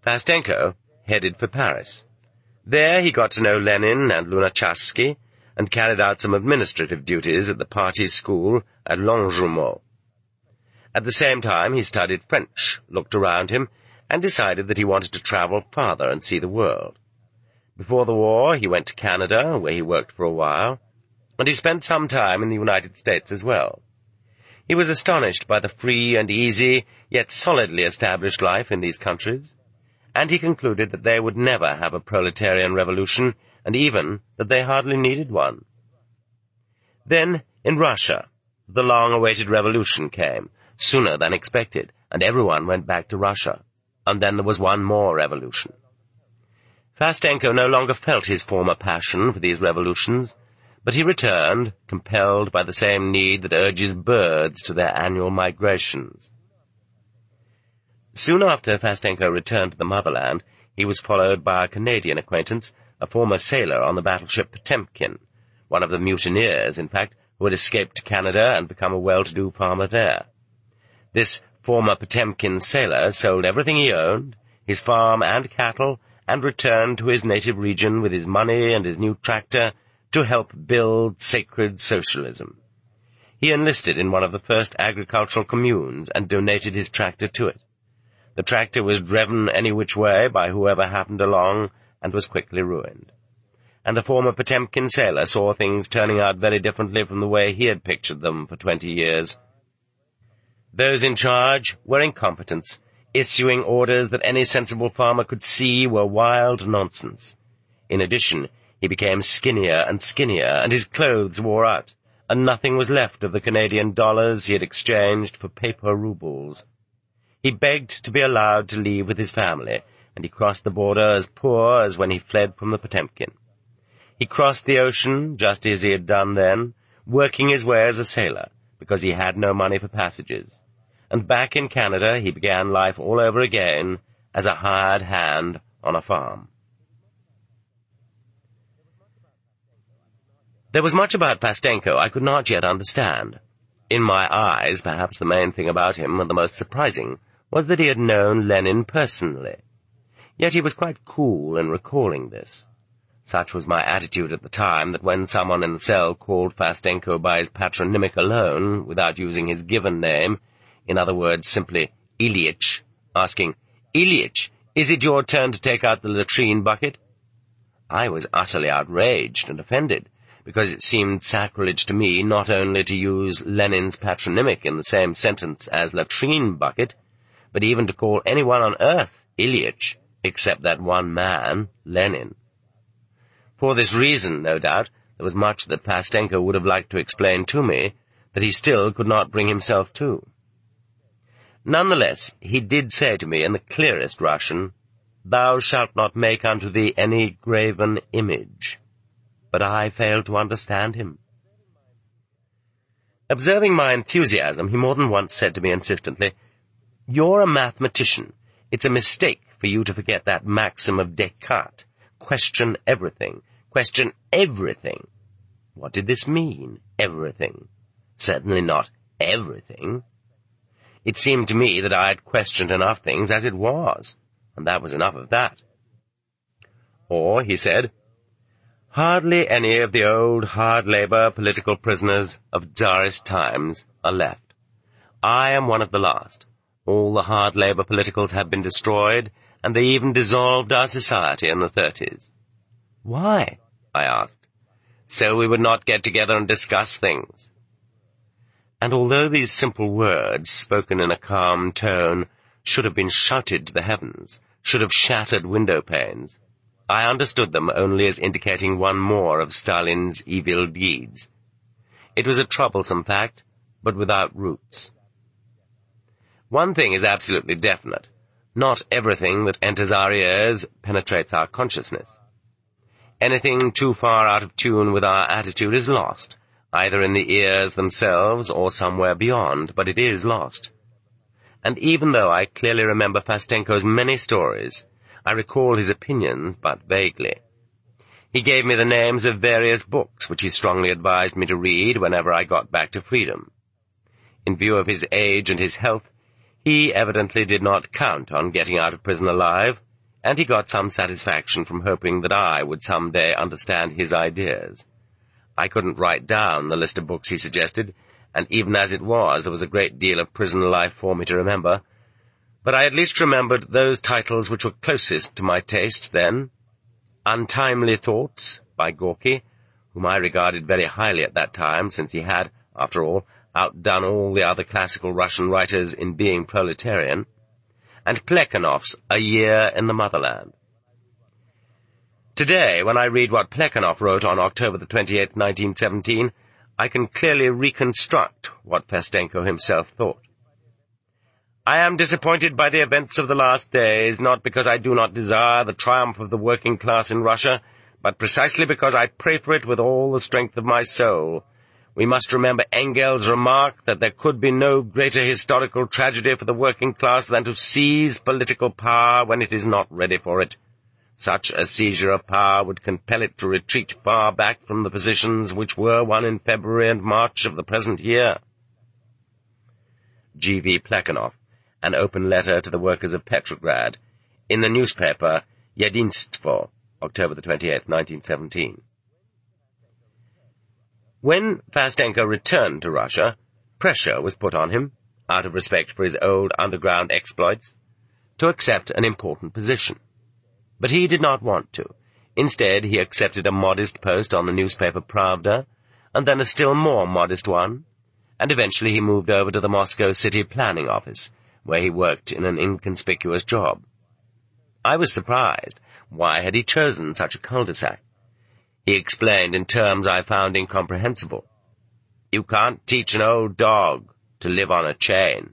Fastenko headed for Paris. There he got to know Lenin and Lunacharsky and carried out some administrative duties at the party school at Longjumeau. At the same time he studied French, looked around him, and decided that he wanted to travel farther and see the world. Before the war he went to Canada, where he worked for a while, and he spent some time in the United States as well. He was astonished by the free and easy, yet solidly established life in these countries, and he concluded that they would never have a proletarian revolution, and even that they hardly needed one. Then, in Russia, the long-awaited revolution came, sooner than expected, and everyone went back to Russia. And then there was one more revolution. Fastenko no longer felt his former passion for these revolutions, but he returned, compelled by the same need that urges birds to their annual migrations. Soon after Fastenko returned to the motherland, he was followed by a Canadian acquaintance, a former sailor on the battleship Potemkin, one of the mutineers, in fact, who had escaped to Canada and become a well-to-do farmer there. This former Potemkin sailor sold everything he owned, his farm and cattle, and returned to his native region with his money and his new tractor to help build sacred socialism. He enlisted in one of the first agricultural communes and donated his tractor to it. The tractor was driven any which way by whoever happened along and was quickly ruined. And the former Potemkin sailor saw things turning out very differently from the way he had pictured them for 20 years. Those in charge were incompetents, issuing orders that any sensible farmer could see were wild nonsense. In addition, he became skinnier, and his clothes wore out, and nothing was left of the Canadian dollars he had exchanged for paper rubles. He begged to be allowed to leave with his family, and he crossed the border as poor as when he fled from the Potemkin. He crossed the ocean, just as he had done then, working his way as a sailor, because he had no money for passages. And back in Canada he began life all over again as a hired hand on a farm. There was much about Fastenko I could not yet understand. In my eyes, perhaps the main thing about him, and the most surprising, was that he had known Lenin personally. Yet he was quite cool in recalling this. Such was my attitude at the time that when someone in the cell called Fastenko by his patronymic alone, without using his given name, in other words, simply Ilyich, asking, "Ilyich, is it your turn to take out the latrine bucket?" I was utterly outraged and offended, because it seemed sacrilege to me not only to use Lenin's patronymic in the same sentence as latrine bucket, but even to call anyone on earth Ilyich, except that one man, Lenin. For this reason, no doubt, there was much that Fastenko would have liked to explain to me, that he still could not bring himself to. Nonetheless, he did say to me in the clearest Russian, "Thou shalt not make unto thee any graven image." But I failed to understand him. Observing my enthusiasm, he more than once said to me insistently, "You're a mathematician. It's a mistake for you to forget that maxim of Descartes. Question everything. Question everything." What did this mean, everything? Certainly not everything. It seemed to me that I had questioned enough things as it was, and that was enough of that. Or, he said, hardly any of the old hard-labor political prisoners of Tsarist times are left. I am one of the last. All the hard-labor politicals have been destroyed, and they even dissolved our society in the 30s. Why? I asked. So we would not get together and discuss things. And although these simple words, spoken in a calm tone, should have been shouted to the heavens, should have shattered window panes, I understood them only as indicating one more of Stalin's evil deeds. It was a troublesome fact, but without roots. One thing is absolutely definite. Not everything that enters our ears penetrates our consciousness. Anything too far out of tune with our attitude is lost, either in the ears themselves or somewhere beyond, but it is lost. And even though I clearly remember Fastenko's many stories, I recall his opinions but vaguely. He gave me the names of various books which he strongly advised me to read whenever I got back to freedom. In view of his age and his health, he evidently did not count on getting out of prison alive, and he got some satisfaction from hoping that I would some day understand his ideas. I couldn't write down the list of books he suggested, and even as it was, there was a great deal of prison life for me to remember. But I at least remembered those titles which were closest to my taste then. Untimely Thoughts, by Gorky, whom I regarded very highly at that time, since he had, after all, outdone all the other classical Russian writers in being proletarian, and Plekhanov's A Year in the Motherland. Today, when I read what Plekhanov wrote on October the 28th, 1917, I can clearly reconstruct what Fastenko himself thought. I am disappointed by the events of the last days, not because I do not desire the triumph of the working class in Russia, but precisely because I pray for it with all the strength of my soul. We must remember Engels' remark that there could be no greater historical tragedy for the working class than to seize political power when it is not ready for it. Such a seizure of power would compel it to retreat far back from the positions which were won in February and March of the present year. G.V. Plekhanov, An Open Letter to the Workers of Petrograd, in the newspaper Yedinstvo, October the 28th, 1917. When Fastenko returned to Russia, pressure was put on him, out of respect for his old underground exploits, to accept an important position. But he did not want to. Instead, he accepted a modest post on the newspaper Pravda, and then a still more modest one, and eventually he moved over to the Moscow City Planning Office, where he worked in an inconspicuous job. I was surprised. Why had he chosen such a cul-de-sac? He explained in terms I found incomprehensible. You can't teach an old dog to live on a chain.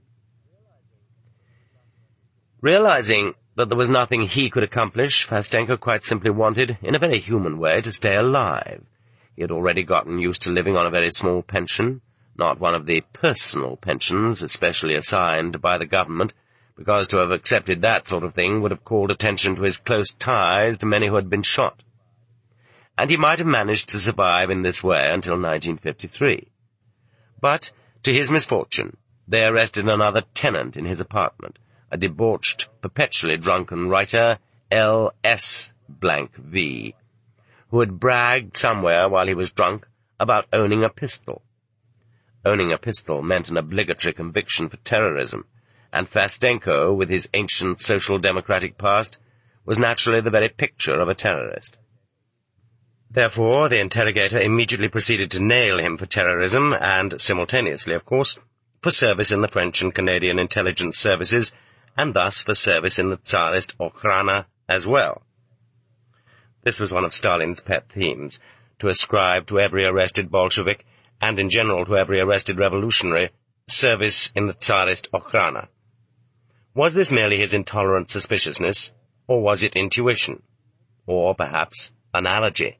Realizing that there was nothing he could accomplish, Fastenko quite simply wanted, in a very human way, to stay alive. He had already gotten used to living on a very small pension, not one of the personal pensions especially assigned by the government, because to have accepted that sort of thing would have called attention to his close ties to many who had been shot. And he might have managed to survive in this way until 1953. But, to his misfortune, they arrested another tenant in his apartment, a debauched, perpetually drunken writer, L.S.V., who had bragged somewhere while he was drunk about owning a pistol. Owning a pistol meant an obligatory conviction for terrorism, and Fastenko, with his ancient social democratic past, was naturally the very picture of a terrorist. Therefore, the interrogator immediately proceeded to nail him for terrorism and, simultaneously, of course, for service in the French and Canadian intelligence services, and thus for service in the Tsarist Okhrana as well. This was one of Stalin's pet themes, to ascribe to every arrested Bolshevik, and in general to every arrested revolutionary, service in the Tsarist Okhrana. Was this merely his intolerant suspiciousness, or was it intuition, or, perhaps, analogy?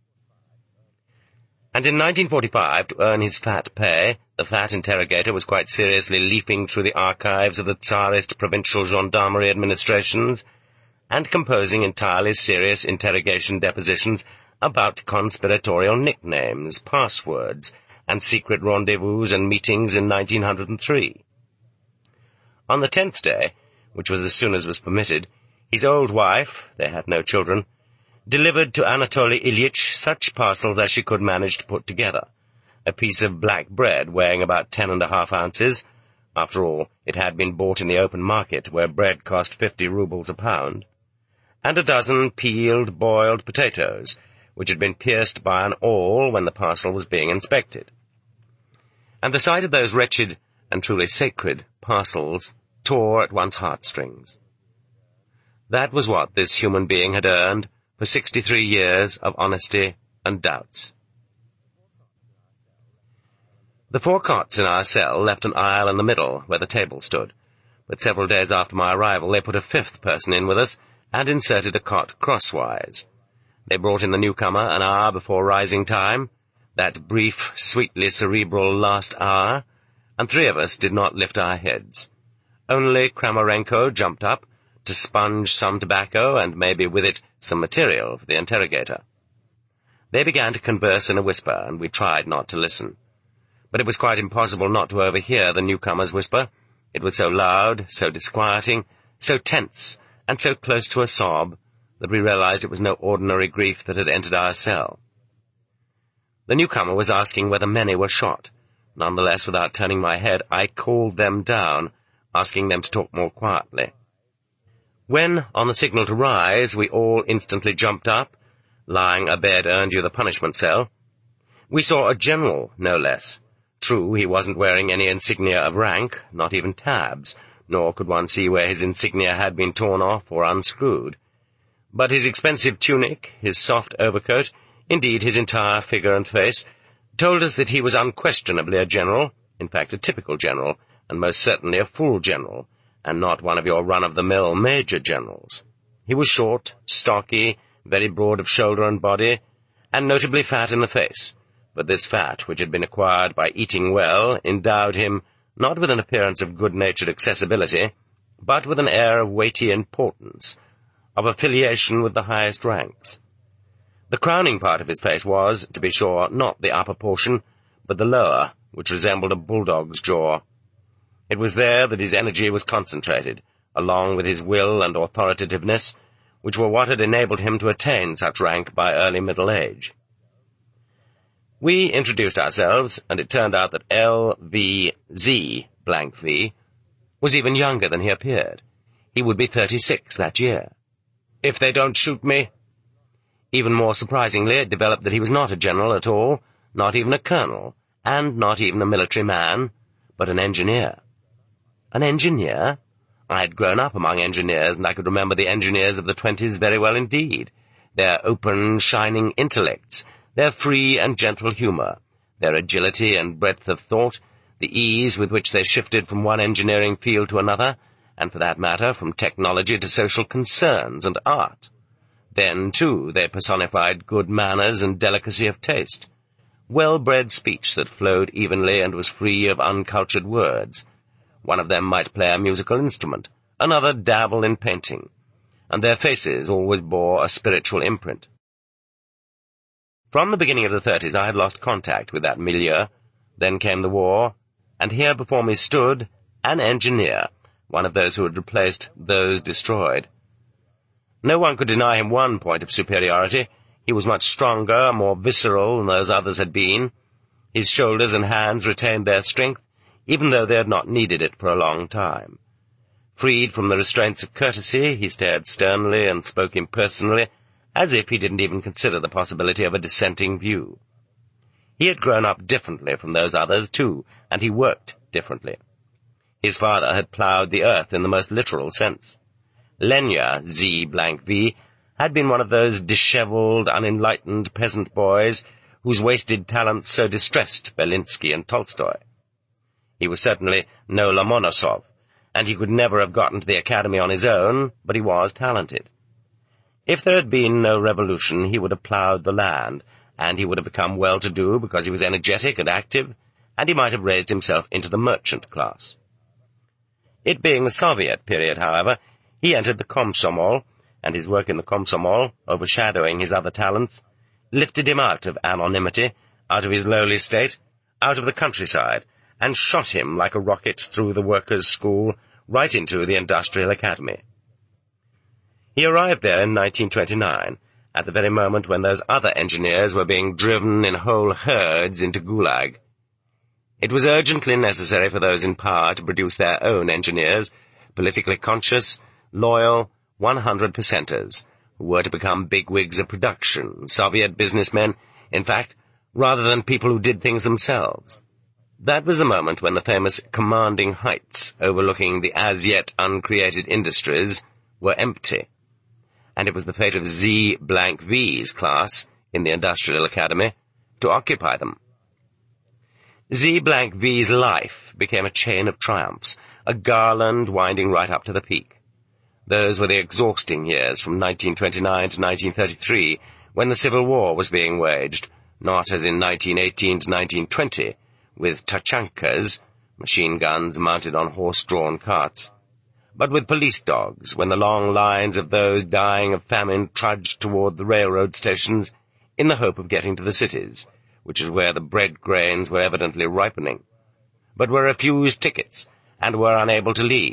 And in 1945, to earn his fat pay, the fat interrogator was quite seriously leafing through the archives of the Tsarist provincial gendarmerie administrations and composing entirely serious interrogation depositions about conspiratorial nicknames, passwords, and secret rendezvous and meetings in 1903. On the 10th day, which was as soon as was permitted, his old wife, they had no children, delivered to Anatoly Ilyich such parcels as she could manage to put together. A piece of black bread weighing about 10.5 ounces. After all, it had been bought in the open market, where bread cost 50 rubles a pound. And a dozen peeled, boiled potatoes, which had been pierced by an awl when the parcel was being inspected. And the sight of those wretched and truly sacred parcels tore at one's heartstrings. That was what this human being had earned for 63 years of honesty and doubts. The 4 cots in our cell left an aisle in the middle where the table stood, but several days after my arrival they put a 5th person in with us and inserted a cot crosswise. They brought in the newcomer an hour before rising time, that brief, sweetly cerebral last hour, and 3 of us did not lift our heads. Only Kramarenko jumped up to sponge some tobacco and maybe with it some material for the interrogator. They began to converse in a whisper, and we tried not to listen. But it was quite impossible not to overhear the newcomer's whisper. It was so loud, so disquieting, so tense, and so close to a sob that we realized it was no ordinary grief that had entered our cell. The newcomer was asking whether many were shot. Nonetheless, without turning my head, I called them down, asking them to talk more quietly. When, on the signal to rise, we all instantly jumped up, lying abed earned you the punishment cell, we saw a general, no less. True, he wasn't wearing any insignia of rank, not even tabs, nor could one see where his insignia had been torn off or unscrewed. But his expensive tunic, his soft overcoat, indeed his entire figure and face, told us that he was unquestionably a general, in fact a typical general, and most certainly a full general, and not one of your run-of-the-mill major generals. He was short, stocky, very broad of shoulder and body, and notably fat in the face, but this fat, which had been acquired by eating well, endowed him not with an appearance of good-natured accessibility, but with an air of weighty importance, of affiliation with the highest ranks. The crowning part of his face was, to be sure, not the upper portion, but the lower, which resembled a bulldog's jaw. It was there that his energy was concentrated, along with his will and authoritativeness, which were what had enabled him to attain such rank by early middle age. We introduced ourselves, and it turned out that L.V.Z. V was even younger than he appeared. He would be 36 that year. If they don't shoot me. Even more surprisingly, it developed that he was not a general at all, not even a colonel, and not even a military man, but an engineer. An engineer? I had grown up among engineers, and I could remember the engineers of the 20s very well indeed. Their open, shining intellects, their free and gentle humour, their agility and breadth of thought, the ease with which they shifted from one engineering field to another, and for that matter from technology to social concerns and art. Then, too, they personified good manners and delicacy of taste, well-bred speech that flowed evenly and was free of uncultured words. One of them might play a musical instrument, another dabble in painting, and their faces always bore a spiritual imprint. From the beginning of the 30s I had lost contact with that milieu. Then came the war, and here before me stood an engineer, one of those who had replaced those destroyed. No one could deny him one point of superiority. He was much stronger, more visceral than those others had been. His shoulders and hands retained their strength, even though they had not needed it for a long time. Freed from the restraints of courtesy, he stared sternly and spoke impersonally, as if he didn't even consider the possibility of a dissenting view. He had grown up differently from those others, too, and he worked differently. His father had ploughed the earth in the most literal sense. Lenya Z.V. had been one of those dishevelled, unenlightened peasant boys whose wasted talents so distressed Belinsky and Tolstoy. He was certainly no Lomonosov, and he could never have gotten to the academy on his own, but he was talented. If there had been no revolution, he would have ploughed the land, and he would have become well-to-do because he was energetic and active, and he might have raised himself into the merchant class. It being the Soviet period, however, he entered the Komsomol, and his work in the Komsomol, overshadowing his other talents, lifted him out of anonymity, out of his lowly state, out of the countryside, and shot him like a rocket through the workers' school right into the industrial academy. He arrived there in 1929, at the very moment when those other engineers were being driven in whole herds into Gulag. It was urgently necessary for those in power to produce their own engineers, politically conscious, loyal, 100%ers, who were to become bigwigs of production, Soviet businessmen, in fact, rather than people who did things themselves. That was the moment when the famous commanding heights overlooking the as-yet uncreated industries were empty, and it was the fate of Z.V's class in the Industrial Academy to occupy them. Z.V's life became a chain of triumphs, a garland winding right up to the peak. Those were the exhausting years from 1929 to 1933, when the Civil War was being waged, not as in 1918 to 1920, with tachankas, machine guns mounted on horse-drawn carts, but with police dogs, when the long lines of those dying of famine trudged toward the railroad stations in the hope of getting to the cities, which is where the bread grains were evidently ripening, but were refused tickets and were unable to leave,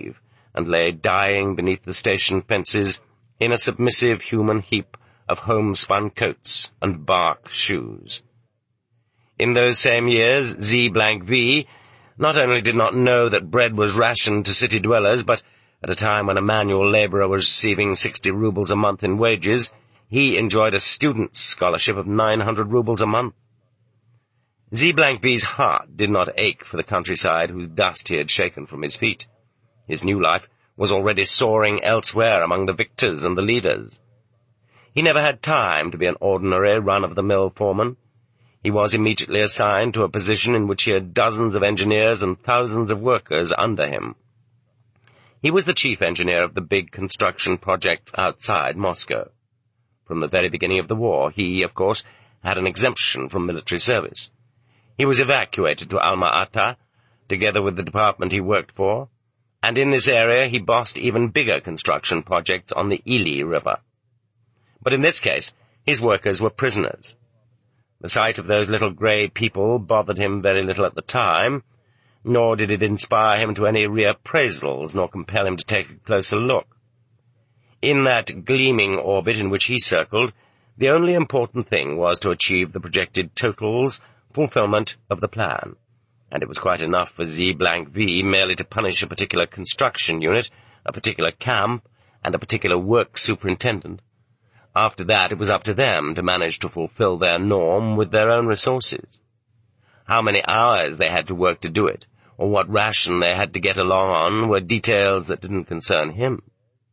and lay dying beneath the station fences in a submissive human heap of homespun coats and bark shoes. In those same years, Z-V not only did not know that bread was rationed to city dwellers, but at a time when a manual labourer was receiving 60 rubles a month in wages, he enjoyed a student's scholarship of 900 rubles a month. Z-V's heart did not ache for the countryside whose dust he had shaken from his feet. His new life was already soaring elsewhere among the victors and the leaders. He never had time to be an ordinary run-of-the-mill foreman. He was immediately assigned to a position in which he had dozens of engineers and thousands of workers under him. He was the chief engineer of the big construction projects outside Moscow. From the very beginning of the war, he, of course, had an exemption from military service. He was evacuated to Alma-Ata, together with the department he worked for, and in this area he bossed even bigger construction projects on the Ili River. But in this case, his workers were prisoners. The sight of those little grey people bothered him very little at the time, nor did it inspire him to any reappraisals, nor compel him to take a closer look. In that gleaming orbit in which he circled, the only important thing was to achieve the projected totals fulfillment of the plan, and it was quite enough for Z-V merely to punish a particular construction unit, a particular camp, and a particular work superintendent. After that, it was up to them to manage to fulfill their norm with their own resources. How many hours they had to work to do it, or what ration they had to get along on, were details that didn't concern him.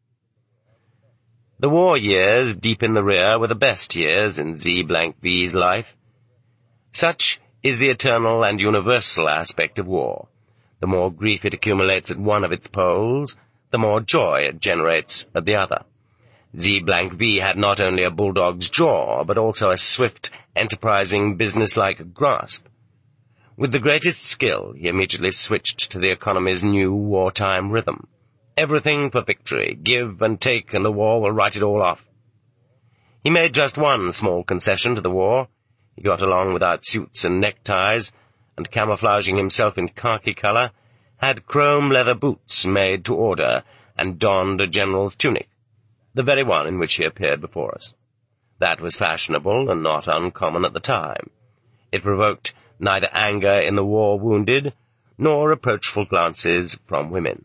The war years, deep in the rear, were the best years in Z-V's life. Such is the eternal and universal aspect of war. The more grief it accumulates at one of its poles, the more joy it generates at the other. Z-V had not only a bulldog's jaw, but also a swift, enterprising, business-like grasp. With the greatest skill, he immediately switched to the economy's new wartime rhythm. Everything for victory, give and take, and the war will write it all off. He made just one small concession to the war. He got along without suits and neckties, and camouflaging himself in khaki colour, had chrome leather boots made to order, and donned a general's tunic, the very one in which he appeared before us. That was fashionable and not uncommon at the time. It provoked neither anger in the war-wounded, nor reproachful glances from women.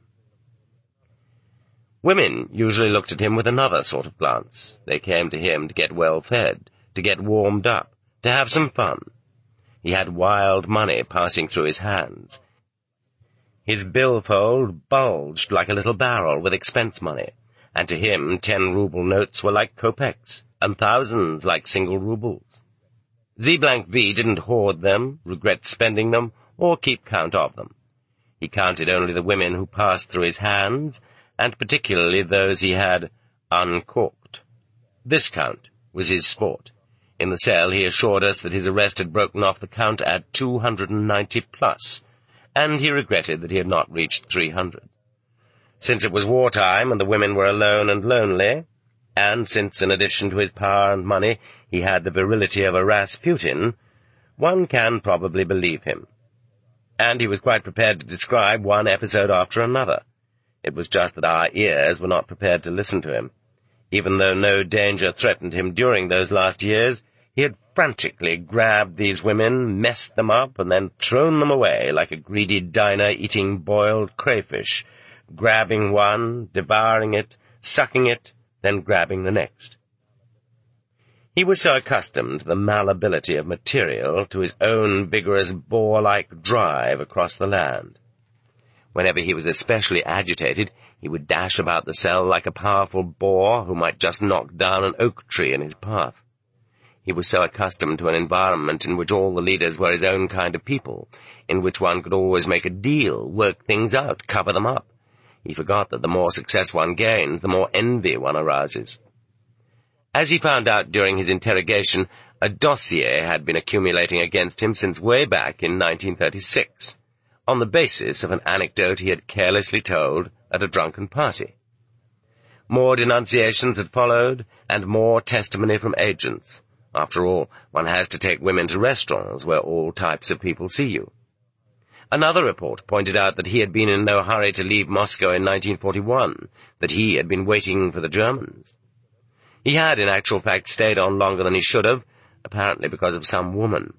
Women usually looked at him with another sort of glance. They came to him to get well fed, to get warmed up, to have some fun. He had wild money passing through his hands. His billfold bulged like a little barrel with expense money, and to him 10-ruble notes were like kopecks, and thousands like single rubles. Z-V didn't hoard them, regret spending them, or keep count of them. He counted only the women who passed through his hands, and particularly those he had uncorked. This count was his sport. In the cell he assured us that his arrest had broken off the count at 290 plus, and he regretted that he had not reached 300. Since it was wartime and the women were alone and lonely, and since in addition to his power and money he had the virility of a Rasputin, one can probably believe him. And he was quite prepared to describe one episode after another. It was just that our ears were not prepared to listen to him. Even though no danger threatened him during those last years, he had frantically grabbed these women, messed them up, and then thrown them away like a greedy diner eating boiled crayfish, grabbing one, devouring it, sucking it, then grabbing the next. He was so accustomed to the malleability of material, to his own vigorous boar-like drive across the land. Whenever he was especially agitated, he would dash about the cell like a powerful boar who might just knock down an oak tree in his path. He was so accustomed to an environment in which all the leaders were his own kind of people, in which one could always make a deal, work things out, cover them up. He forgot that the more success one gains, the more envy one arouses. As he found out during his interrogation, a dossier had been accumulating against him since way back in 1936, on the basis of an anecdote he had carelessly told at a drunken party. More denunciations had followed, and more testimony from agents. After all, one has to take women to restaurants where all types of people see you. Another report pointed out that he had been in no hurry to leave Moscow in 1941, that he had been waiting for the Germans. He had, in actual fact, stayed on longer than he should have, apparently because of some woman.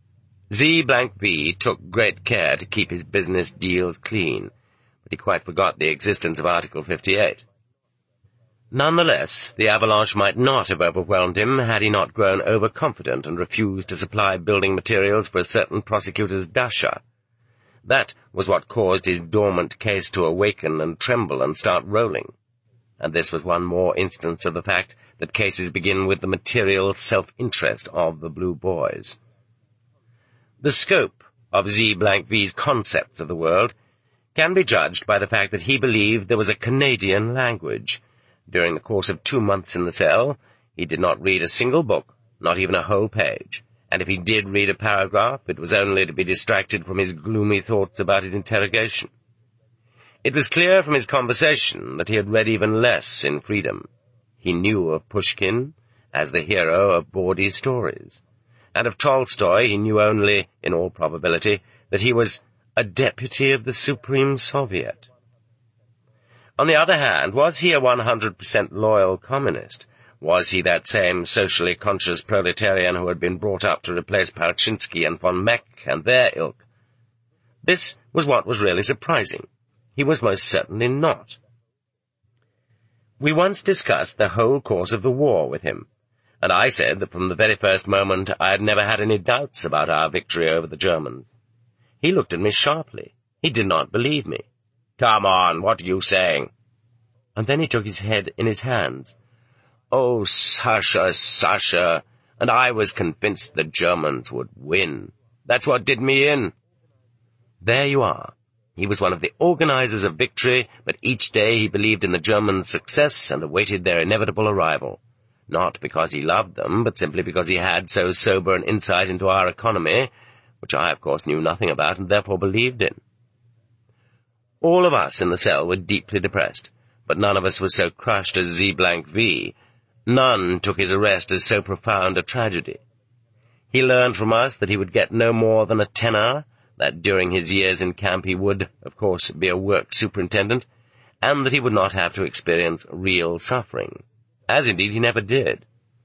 Z-V took great care to keep his business deals clean, but he quite forgot the existence of Article 58. Nonetheless, the avalanche might not have overwhelmed him had he not grown overconfident and refused to supply building materials for a certain prosecutor's dasha. That was what caused his dormant case to awaken and tremble and start rolling. And this was one more instance of the fact that cases begin with the material self-interest of the Blue Boys. The scope of Z-V's concepts of the world can be judged by the fact that he believed there was a Canadian language. During the course of 2 months in the cell, he did not read a single book, not even a whole page, and if he did read a paragraph, it was only to be distracted from his gloomy thoughts about his interrogation. It was clear from his conversation that he had read even less in freedom. He knew of Pushkin as the hero of Bordy's stories, and of Tolstoy he knew only, in all probability, that he was a deputy of the Supreme Soviet. On the other hand, was he a 100% loyal communist? Was he that same socially conscious proletarian who had been brought up to replace Parachinsky and von Meck and their ilk? This was what was really surprising. He was most certainly not. We once discussed the whole course of the war with him, and I said that from the very first moment I had never had any doubts about our victory over the Germans. He looked at me sharply. He did not believe me. "Come on, what are you saying?" And then he took his head in his hands. "Oh, Sasha, and I was convinced the Germans would win. That's what did me in." There you are. He was one of the organizers of victory, but each day he believed in the Germans' success and awaited their inevitable arrival. Not because he loved them, but simply because he had so sober an insight into our economy, which I, of course, knew nothing about and therefore believed in. All of us in the cell were deeply depressed, but none of us was so crushed as Z-V. None took his arrest as so profound a tragedy. He learned from us that he would get no more than a tenner, that during his years in camp he would, of course, be a work superintendent, and that he would not have to experience real suffering, as indeed he never did.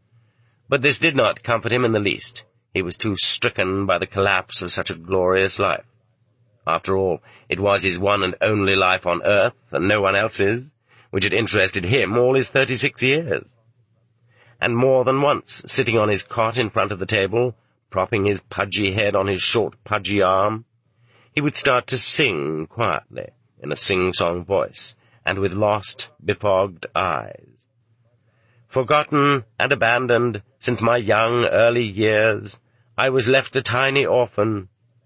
But this did not comfort him in the least. He was too stricken by the collapse of such a glorious life. After all, it was his one and only life on earth, and no one else's, which had interested him all his 36 years. And more than once, sitting on his cot in front of the table, propping his pudgy head on his short, pudgy arm, he would start to sing quietly, in a sing-song voice, and with lost, befogged eyes. "Forgotten and abandoned since my young, early years, I was left a tiny orphan."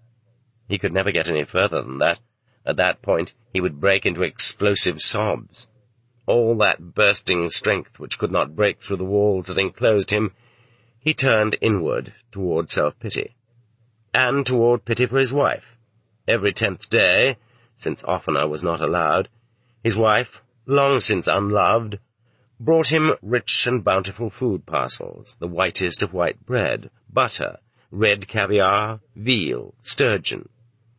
He could never get any further than that. At that point, he would break into explosive sobs. All that bursting strength which could not break through the walls that enclosed him, he turned inward toward self-pity, and toward pity for his wife. Every 10th day, since oftener was not allowed, his wife, long since unloved, brought him rich and bountiful food parcels, the whitest of white bread, butter, red caviar, veal, sturgeon.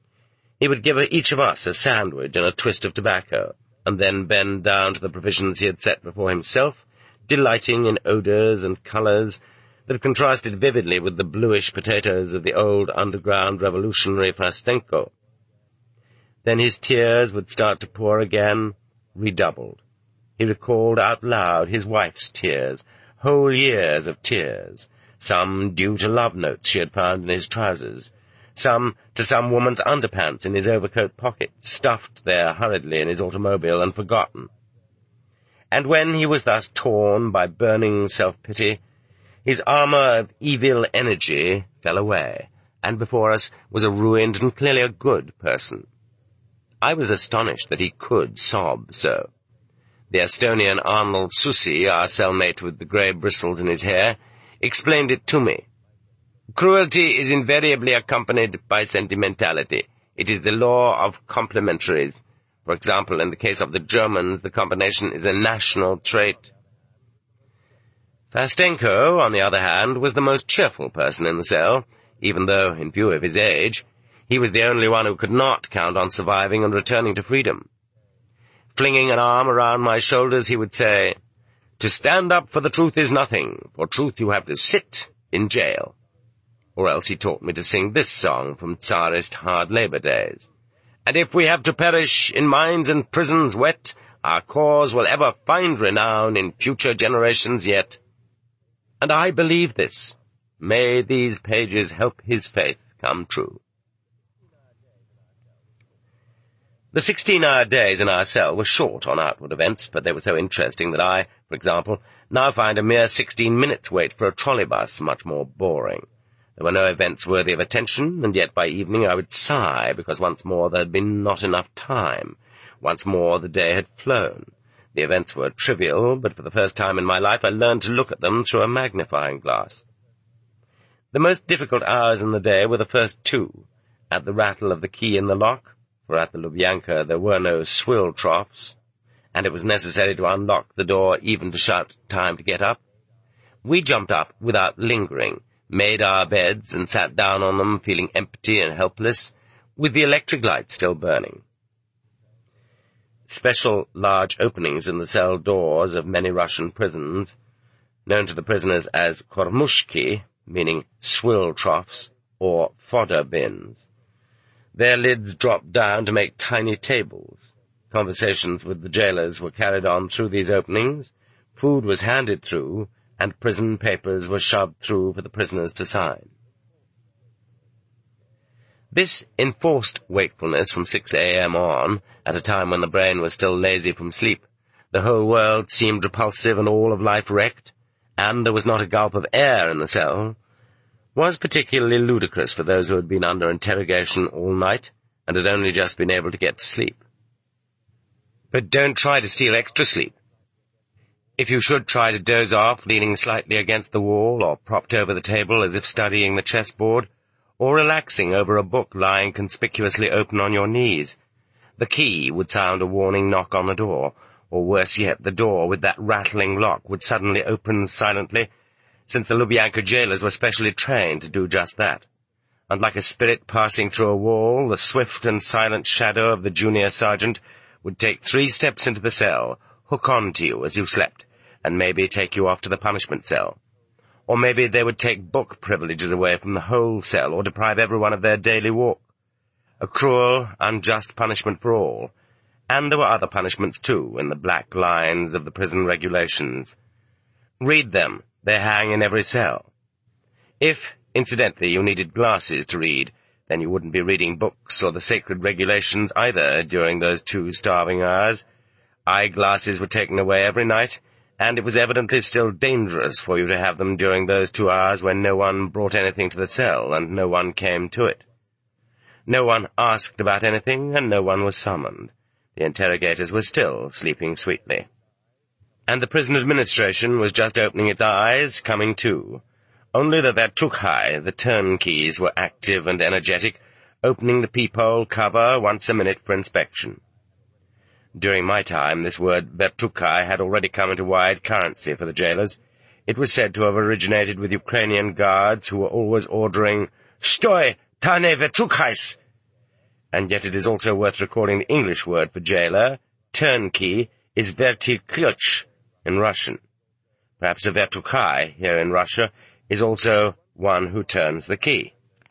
He would give each of us a sandwich and a twist of tobacco, and then bend down to the provisions he had set before himself, delighting in odours and colours that contrasted vividly with the bluish potatoes of the old underground revolutionary Fastenko. Then his tears would start to pour again, redoubled. He recalled out loud his wife's tears, whole years of tears, some due to love notes she had found in his trousers, some to some woman's underpants in his overcoat pocket, stuffed there hurriedly in his automobile and forgotten. And when he was thus torn by burning self-pity, his armour of evil energy fell away, and before us was a ruined and clearly a good person. I was astonished that he could sob so. The Estonian Arnold Susi, our cellmate with the grey bristles in his hair, explained it to me. "Cruelty is invariably accompanied by sentimentality. It is the law of complementaries. For example, in the case of the Germans, the combination is a national trait." Fastenko, on the other hand, was the most cheerful person in the cell, even though, in view of his age, He was the only one who could not count on surviving and returning to freedom. Flinging an arm around my shoulders, he would say, "To stand up for the truth is nothing. For truth you have to sit in jail." Or else he taught me to sing this song from Tsarist hard labor days. "And if we have to perish in mines and prisons wet, our cause will ever find renown in future generations yet." And I believe this. May these pages help his faith come true. The 16-hour days in our cell were short on outward events, but they were so interesting that I, for example, now find a mere 16 minutes wait for a trolley bus much more boring. There were no events worthy of attention, and yet by evening I would sigh because once more there had been not enough time. Once more the day had flown. The events were trivial, but for the first time in my life I learned to look at them through a magnifying glass. The most difficult hours in the day were the first two, at the rattle of the key in the lock, for at the Lubyanka there were no swill troughs, and it was necessary to unlock the door even to shout time to get up. We jumped up without lingering, made our beds, and sat down on them feeling empty and helpless, with the electric light still burning. Special large openings in the cell doors of many Russian prisons, known to the prisoners as kormushki, meaning swill troughs, or fodder bins. Their lids dropped down to make tiny tables. Conversations with the jailers were carried on through these openings, food was handed through, and prison papers were shoved through for the prisoners to sign. This enforced wakefulness from 6 a.m. on, at a time when the brain was still lazy from sleep, the whole world seemed repulsive and all of life wrecked, and there was not a gulp of air in the cell, was particularly ludicrous for those who had been under interrogation all night and had only just been able to get to sleep. But don't try to steal extra sleep. If you should try to doze off, leaning slightly against the wall or propped over the table as if studying the chessboard, or relaxing over a book lying conspicuously open on your knees, the key would sound a warning knock on the door, or worse yet, the door with that rattling lock would suddenly open silently, since the Lubyanka jailers were specially trained to do just that. And like a spirit passing through a wall, the swift and silent shadow of the junior sergeant would take 3 steps into the cell, hook on to you as you slept, and maybe take you off to the punishment cell. Or maybe they would take book privileges away from the whole cell, or deprive everyone of their daily walk. A cruel, unjust punishment for all. And there were other punishments, too, in the black lines of the prison regulations. Read them. They hang in every cell. If, incidentally, you needed glasses to read, then you wouldn't be reading books or the sacred regulations either during those 2 starving hours. Eyeglasses were taken away every night, and it was evidently still dangerous for you to have them during those 2 hours when no one brought anything to the cell and no one came to it. No one asked about anything, and no one was summoned. The interrogators were still sleeping sweetly. And the prison administration was just opening its eyes, coming to. Only the vertukhai, the turnkeys, were active and energetic, opening the peephole cover once a minute for inspection. During my time, this word vertukhai had already come into wide currency for the jailers. It was said to have originated with Ukrainian guards who were always ordering, "Stoi, tane vertukhais!" And yet it is also worth recording the English word for jailer, turnkey, is vertiklyuch in Russian. Perhaps a vertukhai, here in Russia, is also one who turns the key.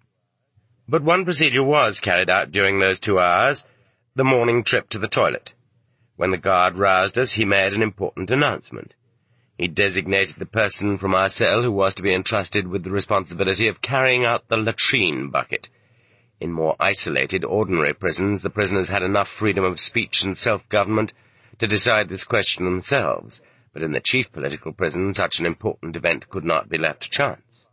But one procedure was carried out during those 2 hours, the morning trip to the toilet. When the guard roused us, he made an important announcement. He designated the person from our cell who was to be entrusted with the responsibility of carrying out the latrine bucket. In more isolated, ordinary prisons, the prisoners had enough freedom of speech and self-government to decide this question themselves, but in the chief political prison such an important event could not be left to chance.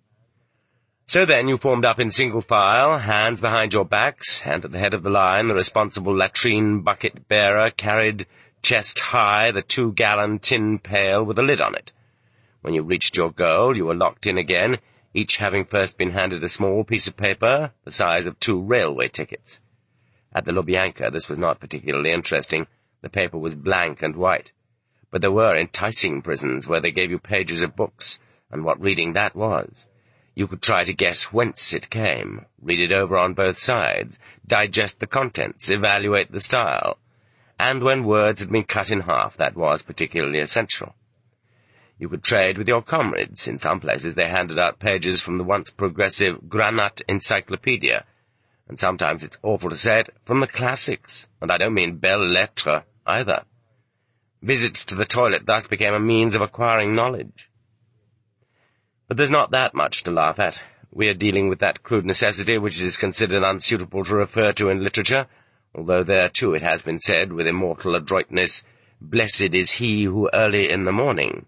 So then you formed up in single file, hands behind your backs, and at the head of the line the responsible latrine bucket bearer carried, chest high, the 2-gallon tin pail with a lid on it. When you reached your goal, you were locked in again, each having first been handed a small piece of paper the size of 2 railway tickets. At the Lubyanka this was not particularly interesting. The paper was blank and white. But there were enticing prisons where they gave you pages of books, and what reading that was. You could try to guess whence it came, read it over on both sides, digest the contents, evaluate the style, and when words had been cut in half, that was particularly essential. You could trade with your comrades. In some places they handed out pages from the once progressive Granat Encyclopedia, and sometimes, it's awful to say it, from the classics, and I don't mean belles lettres either. Visits to the toilet thus became a means of acquiring knowledge. But there's not that much to laugh at. We are dealing with that crude necessity which it is considered unsuitable to refer to in literature, although there too it has been said with immortal adroitness, "Blessed is he who early in the morning."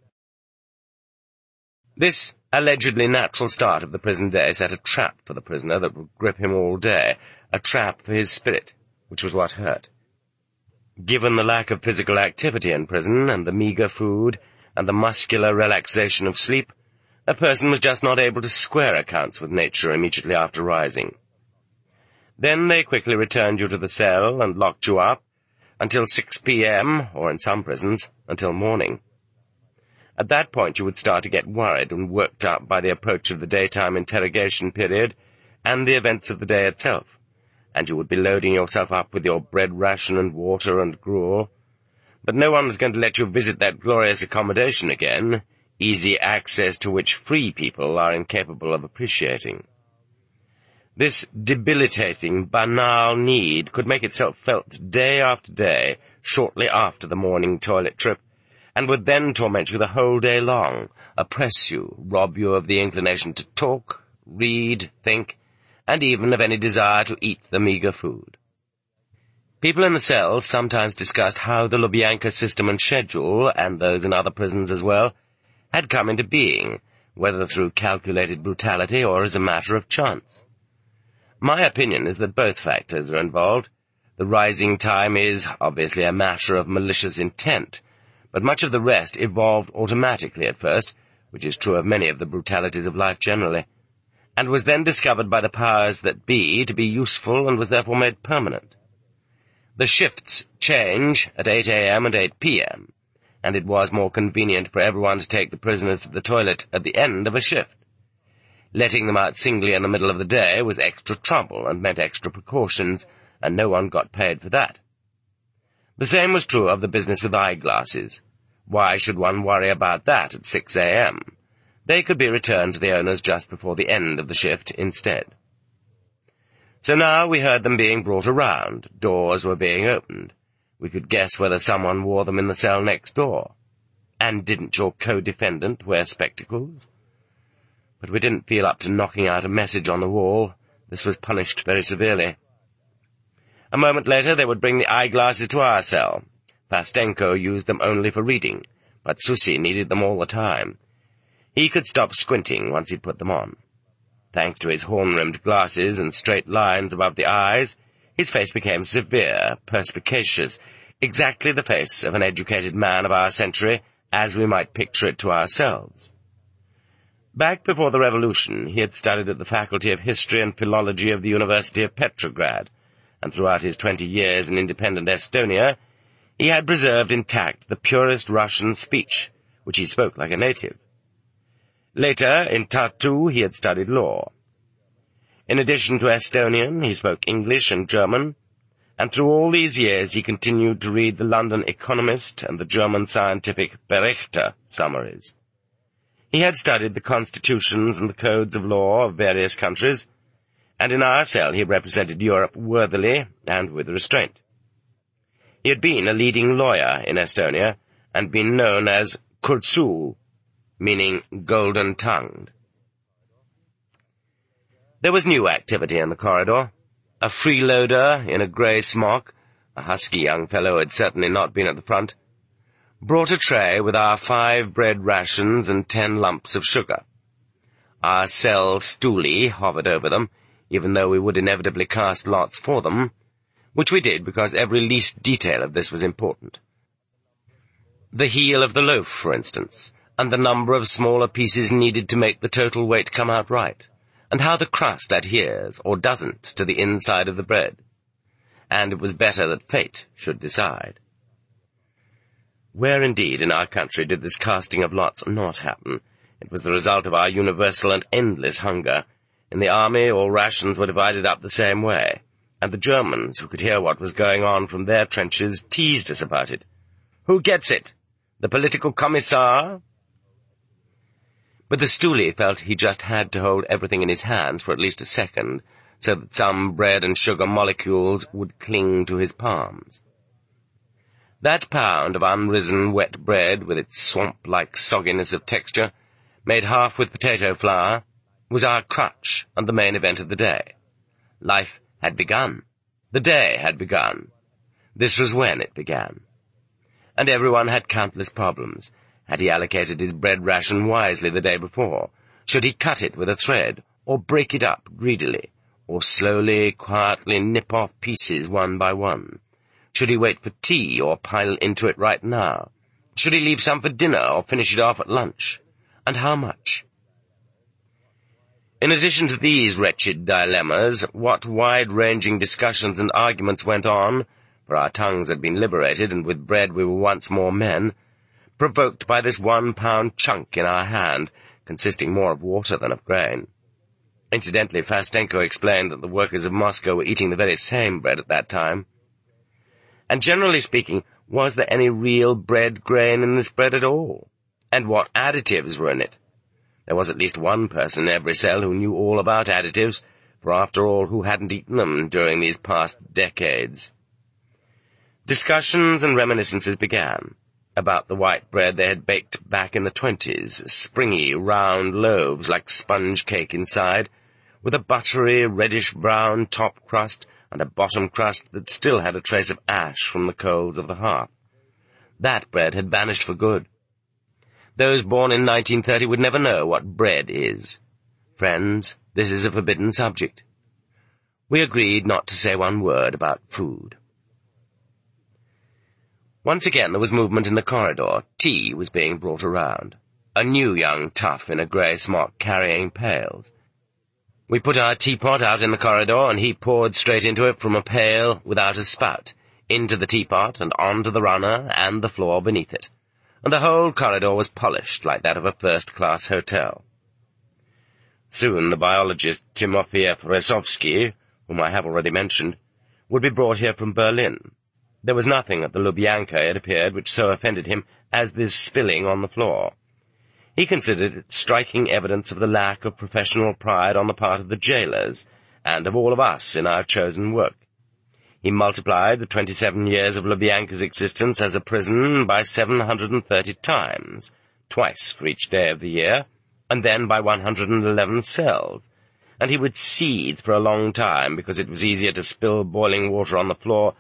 This allegedly natural start of the prison day set a trap for the prisoner that would grip him all day, a trap for his spirit, which was what hurt. Given the lack of physical activity in prison, and the meagre food, and the muscular relaxation of sleep, a person was just not able to square accounts with nature immediately after rising. Then they quickly returned you to the cell and locked you up until 6 p.m., or in some prisons, until morning. At that point you would start to get worried and worked up by the approach of the daytime interrogation period and the events of the day itself, and you would be loading yourself up with your bread ration and water and gruel. But no one was going to let you visit that glorious accommodation again, easy access to which free people are incapable of appreciating. This debilitating, banal need could make itself felt day after day, shortly after the morning toilet trip, and would then torment you the whole day long, oppress you, rob you of the inclination to talk, read, think, and even of any desire to eat the meagre food. People in the cells sometimes discussed how the Lubyanka system and schedule, and those in other prisons as well, had come into being, whether through calculated brutality or as a matter of chance. My opinion is that both factors are involved. The rising time is, obviously, a matter of malicious intent, but much of the rest evolved automatically at first, which is true of many of the brutalities of life generally, and was then discovered by the powers that be to be useful and was therefore made permanent. The shifts change at 8 a.m. and 8 p.m., and it was more convenient for everyone to take the prisoners to the toilet at the end of a shift. Letting them out singly in the middle of the day was extra trouble and meant extra precautions, and no one got paid for that. The same was true of the business with eyeglasses. Why should one worry about that at 6 a.m.? They could be returned to the owners just before the end of the shift instead. So now we heard them being brought around. Doors were being opened. We could guess whether someone wore them in the cell next door. And didn't your co-defendant wear spectacles? But we didn't feel up to knocking out a message on the wall. This was punished very severely. A moment later they would bring the eyeglasses to our cell. Pastenko used them only for reading, but Susi needed them all the time. He could stop squinting once he'd put them on. Thanks to his horn-rimmed glasses and straight lines above the eyes, his face became severe, perspicacious, exactly the face of an educated man of our century, as we might picture it to ourselves. Back before the Revolution, he had studied at the Faculty of History and Philology of the University of Petrograd, and throughout his 20 years in independent Estonia, he had preserved intact the purest Russian speech, which he spoke like a native. Later, in Tartu, he had studied law. In addition to Estonian, he spoke English and German, and through all these years he continued to read the London Economist and the German scientific Berichte summaries. He had studied the constitutions and the codes of law of various countries, and in our cell he represented Europe worthily and with restraint. He had been a leading lawyer in Estonia, and been known as Kurtsul, meaning golden-tongued. There was new activity in the corridor. A freeloader in a grey smock, a husky young fellow who had certainly not been at the front, brought a tray with our 5 bread rations and 10 lumps of sugar. Our cell stoolie hovered over them, even though we would inevitably cast lots for them, which we did because every least detail of this was important. The heel of the loaf, for instance, and the number of smaller pieces needed to make the total weight come out right, and how the crust adheres, or doesn't, to the inside of the bread. And it was better that fate should decide. Where indeed in our country did this casting of lots not happen? It was the result of our universal and endless hunger. In the army, all rations were divided up the same way, and the Germans, who could hear what was going on from their trenches, teased us about it. "Who gets it? The political commissar?" But the stoolie felt he just had to hold everything in his hands for at least a second, so that some bread and sugar molecules would cling to his palms. That pound of unrisen wet bread, with its swamp-like sogginess of texture, made half with potato flour, was our crutch and the main event of the day. Life had begun. The day had begun. This was when it began. And everyone had countless problems. Had he allocated his bread ration wisely the day before? Should he cut it with a thread, or break it up greedily, or slowly, quietly nip off pieces one by one? Should he wait for tea, or pile into it right now? Should he leave some for dinner, or finish it off at lunch? And how much? In addition to these wretched dilemmas, what wide-ranging discussions and arguments went on, for our tongues had been liberated, and with bread we were once more men, provoked by this 1-pound chunk in our hand, consisting more of water than of grain. Incidentally, Fastenko explained that the workers of Moscow were eating the very same bread at that time. And generally speaking, was there any real bread grain in this bread at all? And what additives were in it? There was at least one person in every cell who knew all about additives, for after all, who hadn't eaten them during these past decades? Discussions and reminiscences began about the white bread they had baked back in the 20s, springy, round loaves like sponge cake inside, with a buttery, reddish-brown top crust and a bottom crust that still had a trace of ash from the coals of the hearth. That bread had vanished for good. Those born in 1930 would never know what bread is. Friends, this is a forbidden subject. We agreed not to say one word about food. Once again there was movement in the corridor. Tea was being brought around. A new young tough in a grey smock carrying pails. We put our teapot out in the corridor, and he poured straight into it from a pail without a spout, into the teapot and onto the runner and the floor beneath it. And the whole corridor was polished like that of a first-class hotel. Soon the biologist Timofeyev Resovsky, whom I have already mentioned, would be brought here from Berlin. There was nothing at the Lubyanka, it appeared, which so offended him as this spilling on the floor. He considered it striking evidence of the lack of professional pride on the part of the jailers, and of all of us in our chosen work. He multiplied the 27 years of Lubyanka's existence as a prison by 730 times, twice for each day of the year, and then by 111 cells, and he would seethe for a long time because it was easier to spill boiling water on the floor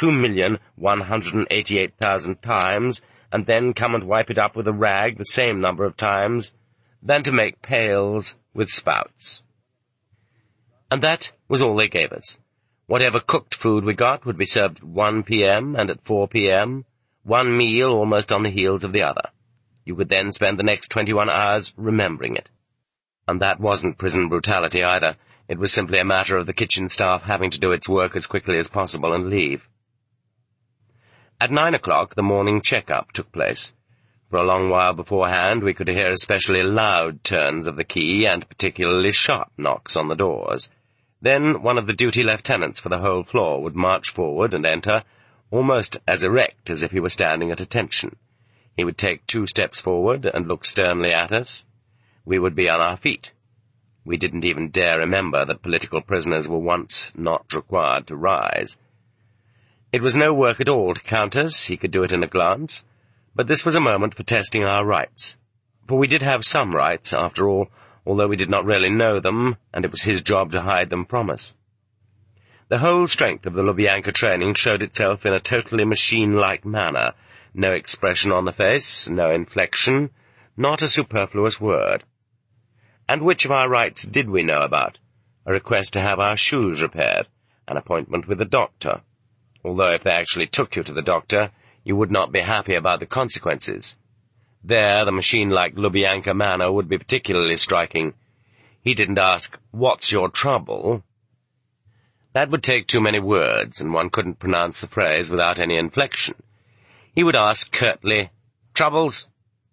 2,188,000 times, and then come and wipe it up with a rag the same number of times, than to make pails with spouts. And that was all they gave us. Whatever cooked food we got would be served at 1 p.m. and at 4 p.m., one meal almost on the heels of the other. You could then spend the next 21 hours remembering it. And that wasn't prison brutality either. It was simply a matter of the kitchen staff having to do its work as quickly as possible and leave. At 9 o'clock, the morning check-up took place. For a long while beforehand, we could hear especially loud turns of the key and particularly sharp knocks on the doors. Then one of the duty lieutenants for the whole floor would march forward and enter, almost as erect as if he were standing at attention. He would take 2 steps forward and look sternly at us. We would be on our feet. We didn't even dare remember that political prisoners were once not required to rise. It was no work at all to count us, he could do it in a glance, but this was a moment for testing our rights. For we did have some rights, after all, although we did not really know them, and it was his job to hide them from us. The whole strength of the Lubyanka training showed itself in a totally machine-like manner, no expression on the face, no inflection, not a superfluous word. And which of our rights did we know about? A request to have our shoes repaired, an appointment with a doctor. Although if they actually took you to the doctor, you would not be happy about the consequences. There, the machine-like Lubyanka manner would be particularly striking. He didn't ask, "What's your trouble?" That would take too many words, and one couldn't pronounce the phrase without any inflection. He would ask curtly, "Troubles?"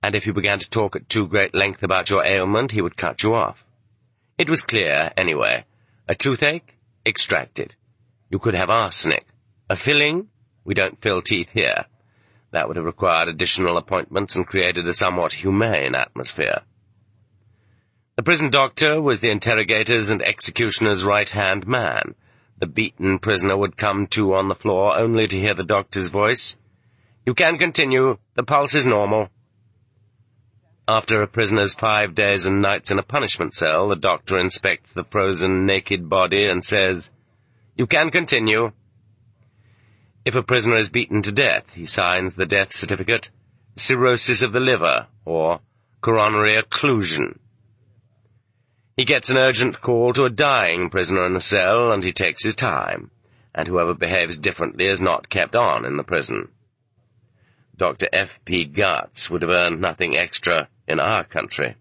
and if you began to talk at too great length about your ailment, he would cut you off. It was clear, anyway. A toothache? Extracted. You could have arsenic. A filling? We don't fill teeth here. That would have required additional appointments and created a somewhat humane atmosphere. The prison doctor was the interrogator's and executioner's right-hand man. The beaten prisoner would come to on the floor only to hear the doctor's voice. "You can continue. The pulse is normal." After a prisoner's 5 days and nights in a punishment cell, the doctor inspects the frozen, naked body and says, "You can continue." If a prisoner is beaten to death, he signs the death certificate, "cirrhosis of the liver," or "coronary occlusion." He gets an urgent call to a dying prisoner in the cell, and he takes his time, and whoever behaves differently is not kept on in the prison. Dr. F.P. Gartz would have earned nothing extra in our country.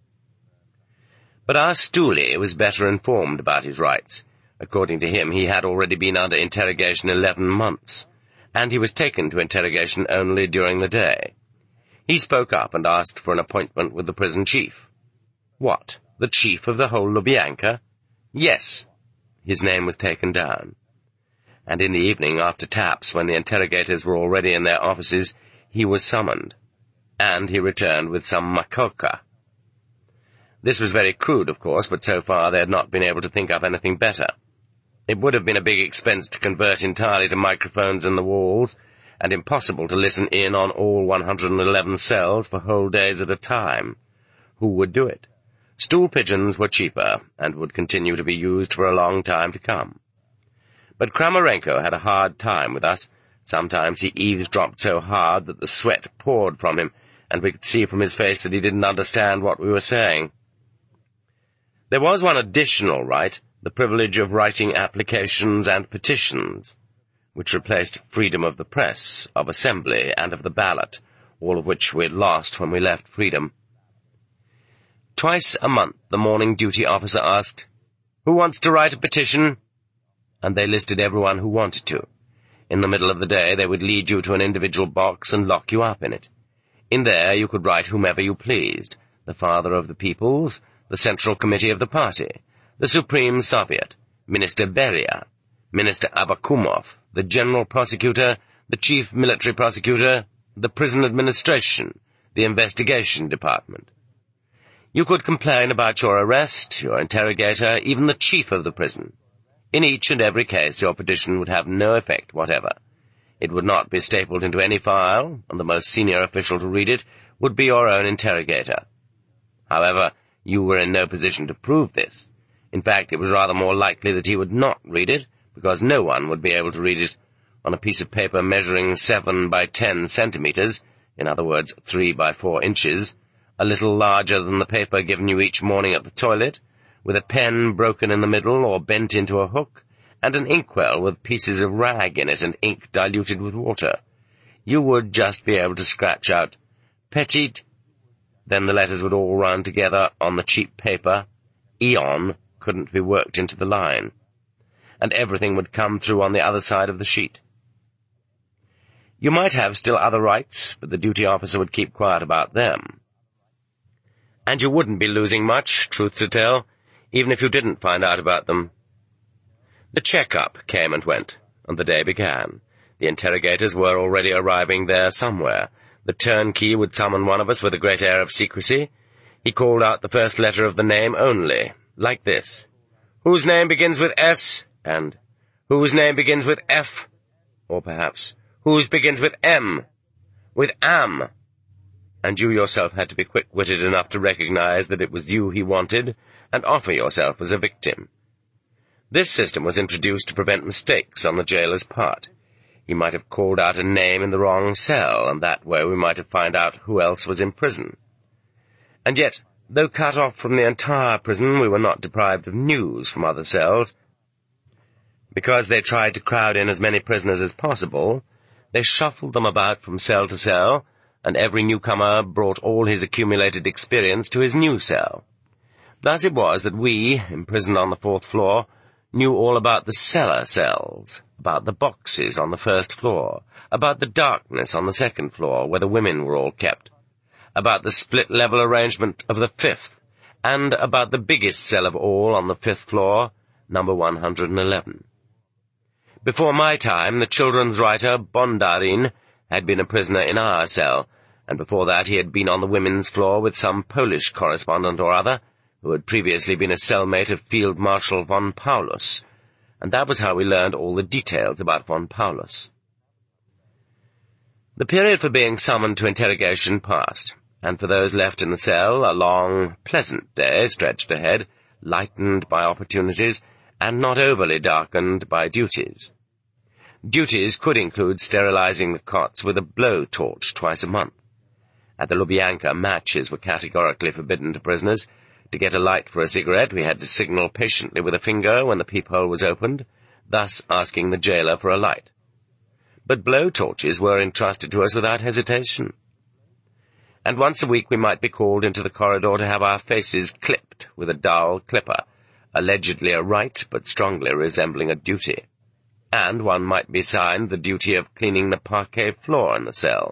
But our stoolie was better informed about his rights. According to him, he had already been under interrogation 11 months, and he was taken to interrogation only during the day. He spoke up and asked for an appointment with the prison chief. What, the chief of the whole Lubyanka? Yes. His name was taken down. And in the evening, after taps, when the interrogators were already in their offices, he was summoned, and he returned with some makoka. This was very crude, of course, but so far they had not been able to think up anything better. It would have been a big expense to convert entirely to microphones in the walls, and impossible to listen in on all 111 cells for whole days at a time. Who would do it? Stool pigeons were cheaper, and would continue to be used for a long time to come. But Kramarenko had a hard time with us. Sometimes he eavesdropped so hard that the sweat poured from him, and we could see from his face that he didn't understand what we were saying. There was one additional right, the privilege of writing applications and petitions, which replaced freedom of the press, of assembly, and of the ballot, all of which we had lost when we left freedom. Twice a month the morning duty officer asked, "Who wants to write a petition?" And they listed everyone who wanted to. In the middle of the day they would lead you to an individual box and lock you up in it. In there you could write whomever you pleased, the Father of the Peoples, the Central Committee of the Party, the Supreme Soviet, Minister Beria, Minister Abakumov, the General Prosecutor, the Chief Military Prosecutor, the Prison Administration, the Investigation Department. You could complain about your arrest, your interrogator, even the chief of the prison. In each and every case your petition would have no effect whatever. It would not be stapled into any file, and the most senior official to read it would be your own interrogator. However, you were in no position to prove this. In fact, it was rather more likely that he would not read it, because no one would be able to read it on a piece of paper measuring 7 by 10 centimeters, in other words, 3 by 4 inches, a little larger than the paper given you each morning at the toilet, with a pen broken in the middle or bent into a hook, and an inkwell with pieces of rag in it and ink diluted with water. You would just be able to scratch out, "Petit," then the letters would all run together on the cheap paper. "Eon" couldn't be worked into the line, and everything would come through on the other side of the sheet. You might have still other rights, but the duty officer would keep quiet about them. And you wouldn't be losing much, truth to tell, even if you didn't find out about them. The check-up came and went, and the day began. The interrogators were already arriving there somewhere. The turnkey would summon one of us with a great air of secrecy. He called out the first letter of the name only, like this: "Whose name begins with S?" and "Whose name begins with F?" Or perhaps, "Whose begins with M?" With Am. And you yourself had to be quick-witted enough to recognize that it was you he wanted, and offer yourself as a victim. This system was introduced to prevent mistakes on the jailer's part. He might have called out a name in the wrong cell, and that way we might have found out who else was in prison. And yet, though cut off from the entire prison, we were not deprived of news from other cells. Because they tried to crowd in as many prisoners as possible, they shuffled them about from cell to cell, and every newcomer brought all his accumulated experience to his new cell. Thus it was that we, imprisoned on the 4th floor, knew all about the cellar cells, about the boxes on the 1st floor, about the darkness on the 2nd floor, where the women were all kept, about the split-level arrangement of the 5th, and about the biggest cell of all on the 5th floor, number 111. Before my time, the children's writer Bondarin had been a prisoner in our cell, and before that he had been on the women's floor with some Polish correspondent or other, who had previously been a cellmate of Field Marshal von Paulus, and that was how we learned all the details about von Paulus. The period for being summoned to interrogation passed, and for those left in the cell, a long, pleasant day stretched ahead, lightened by opportunities, and not overly darkened by duties. Duties could include sterilizing the cots with a blow-torch twice a month. At the Lubyanka, matches were categorically forbidden to prisoners. To get a light for a cigarette, we had to signal patiently with a finger when the peephole was opened, thus asking the jailer for a light. But blow-torches were entrusted to us without hesitation. And once a week we might be called into the corridor to have our faces clipped with a dull clipper, allegedly a right but strongly resembling a duty. And one might be assigned the duty of cleaning the parquet floor in the cell.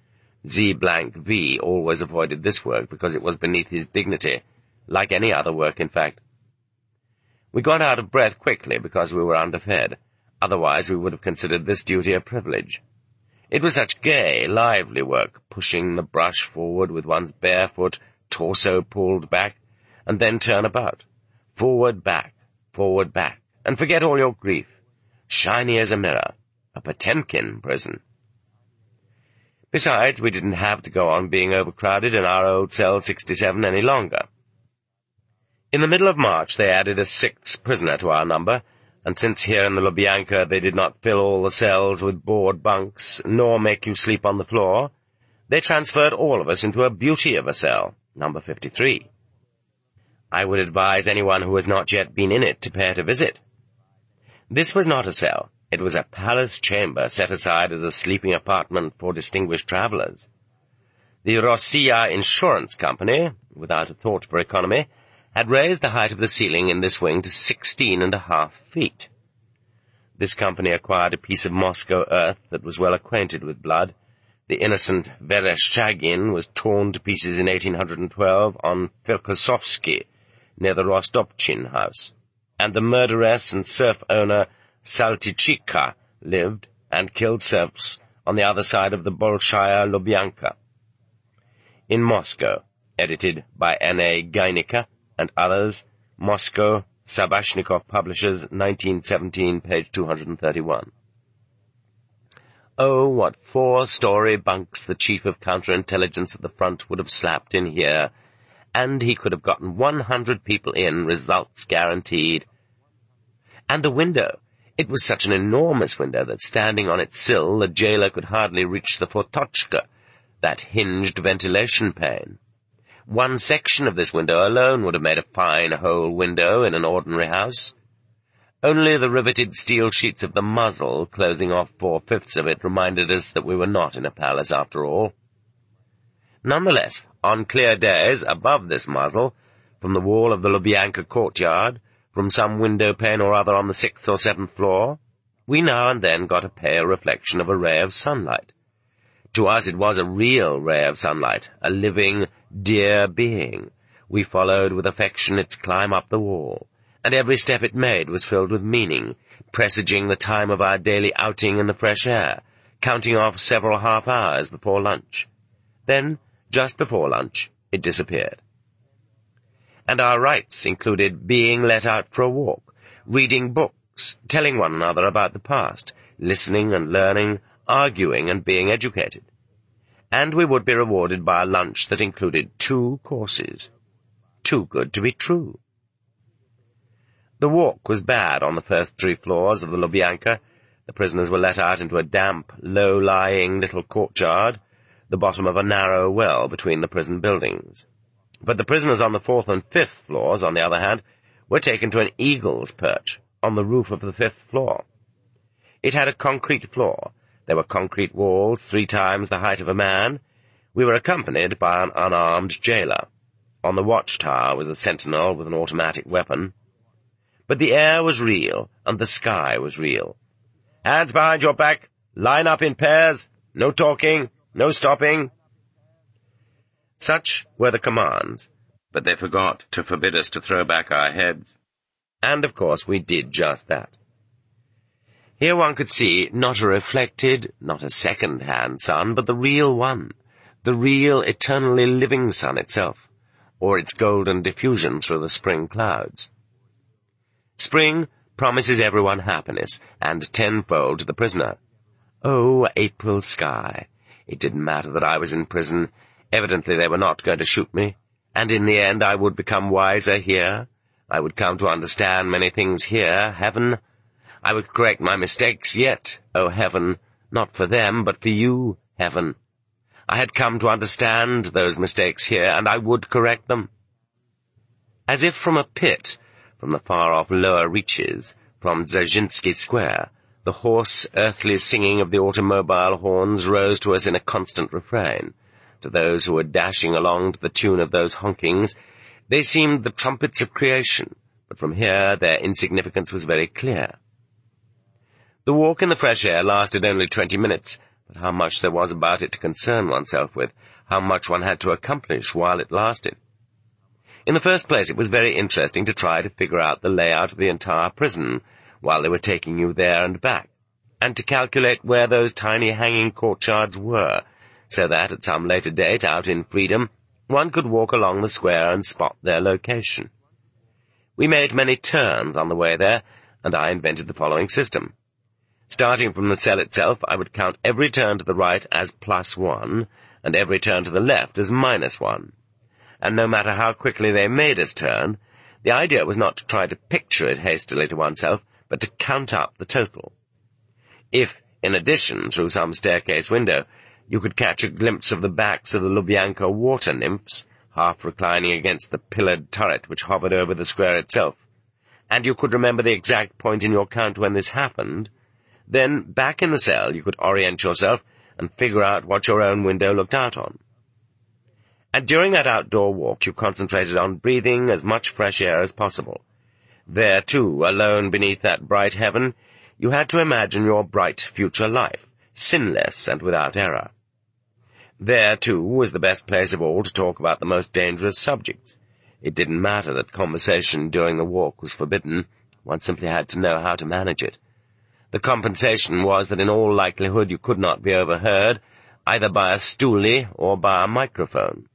Z-V always avoided this work because it was beneath his dignity, like any other work, in fact. We got out of breath quickly because we were underfed. Otherwise we would have considered this duty a privilege. It was such gay, lively work, pushing the brush forward with one's bare foot, torso pulled back, and then turn about. Forward, back, and forget all your grief. Shiny as a mirror. A Potemkin prison. Besides, we didn't have to go on being overcrowded in our old cell 67 any longer. In the middle of March they added a 6th prisoner to our number, and since here in the Lubyanka they did not fill all the cells with board bunks, nor make you sleep on the floor, they transferred all of us into a beauty of a cell, number 53. I would advise anyone who has not yet been in it to pay it a visit. This was not a cell. It was a palace chamber set aside as a sleeping apartment for distinguished travellers. The Rossiya Insurance Company, without a thought for economy, had raised the height of the ceiling in this wing to 16.5 feet. This company acquired a piece of Moscow earth that was well acquainted with blood. The innocent Vereshchagin was torn to pieces in 1812 on Filkosovsky, near the Rostopchin house, and the murderess and serf owner Saltychika lived and killed serfs on the other side of the Bolshaya Lubyanka. In Moscow, edited by N.A. Geinicke and others, Moscow, Sabashnikov Publishers, 1917, page 231. Oh, what 4-story bunks the chief of counterintelligence at the front would have slapped in here, and he could have gotten 100 people in, results guaranteed. And the window. It was such an enormous window that, standing on its sill, the jailer could hardly reach the fortochka, that hinged ventilation pane. One section of this window alone would have made a fine whole window in an ordinary house. Only the riveted steel sheets of the muzzle, closing off 4/5 of it, reminded us that we were not in a palace after all. Nonetheless, on clear days, above this muzzle, from the wall of the Lubyanka courtyard, from some window pane or other on the 6th or 7th floor, we now and then got a pale reflection of a ray of sunlight. To us it was a real ray of sunlight, a living, dear being. We followed with affection its climb up the wall, and every step it made was filled with meaning, presaging the time of our daily outing in the fresh air, counting off several half hours before lunch. Then, just before lunch, it disappeared. And our rites included being let out for a walk, reading books, telling one another about the past, listening and learning, arguing and being educated. And we would be rewarded by a lunch that included 2 courses. Too good to be true. The walk was bad on the first 3 floors of the Lubyanka. The prisoners were let out into a damp, low-lying little courtyard, the bottom of a narrow well between the prison buildings. But the prisoners on the 4th and 5th floors, on the other hand, were taken to an eagle's perch on the roof of the 5th floor. It had a concrete floor. There were concrete walls 3 times the height of a man. We were accompanied by an unarmed jailer. On the watchtower was a sentinel with an automatic weapon. But the air was real, and the sky was real. Hands behind your back, line up in pairs, no talking, no stopping. Such were the commands, but they forgot to forbid us to throw back our heads. And, of course, we did just that. Here one could see not a reflected, not a second-hand sun, but the real one, the real eternally living sun itself, or its golden diffusion through the spring clouds. Spring promises everyone happiness, and tenfold to the prisoner. Oh, April sky! It didn't matter that I was in prison. Evidently they were not going to shoot me, and in the end I would become wiser here. I would come to understand many things here, heaven. I would correct my mistakes yet, oh heaven, not for them, but for you, heaven. I had come to understand those mistakes here, and I would correct them. As if from a pit, from the far-off lower reaches, from Dzerzhinsky Square, the hoarse, earthly singing of the automobile horns rose to us in a constant refrain. To those who were dashing along to the tune of those honkings, they seemed the trumpets of creation, but from here their insignificance was very clear. The walk in the fresh air lasted only 20 minutes, but how much there was about it to concern oneself with, how much one had to accomplish while it lasted. In the first place, it was very interesting to try to figure out the layout of the entire prison while they were taking you there and back, and to calculate where those tiny hanging courtyards were, so that at some later date, out in freedom, one could walk along the square and spot their location. We made many turns on the way there, and I invented the following system. Starting from the cell itself, I would count every turn to the right as +1, and every turn to the left as -1. And no matter how quickly they made us turn, the idea was not to try to picture it hastily to oneself, but to count up the total. If, in addition, through some staircase window, you could catch a glimpse of the backs of the Lubyanka water nymphs, half reclining against the pillared turret which hovered over the square itself, and you could remember the exact point in your count when this happened, then, back in the cell, you could orient yourself and figure out what your own window looked out on. And during that outdoor walk, you concentrated on breathing as much fresh air as possible. There, too, alone beneath that bright heaven, you had to imagine your bright future life, sinless and without error. There, too, was the best place of all to talk about the most dangerous subjects. It didn't matter that conversation during the walk was forbidden. One simply had to know how to manage it. The compensation was that in all likelihood you could not be overheard, either by a stoolie or by a microphone.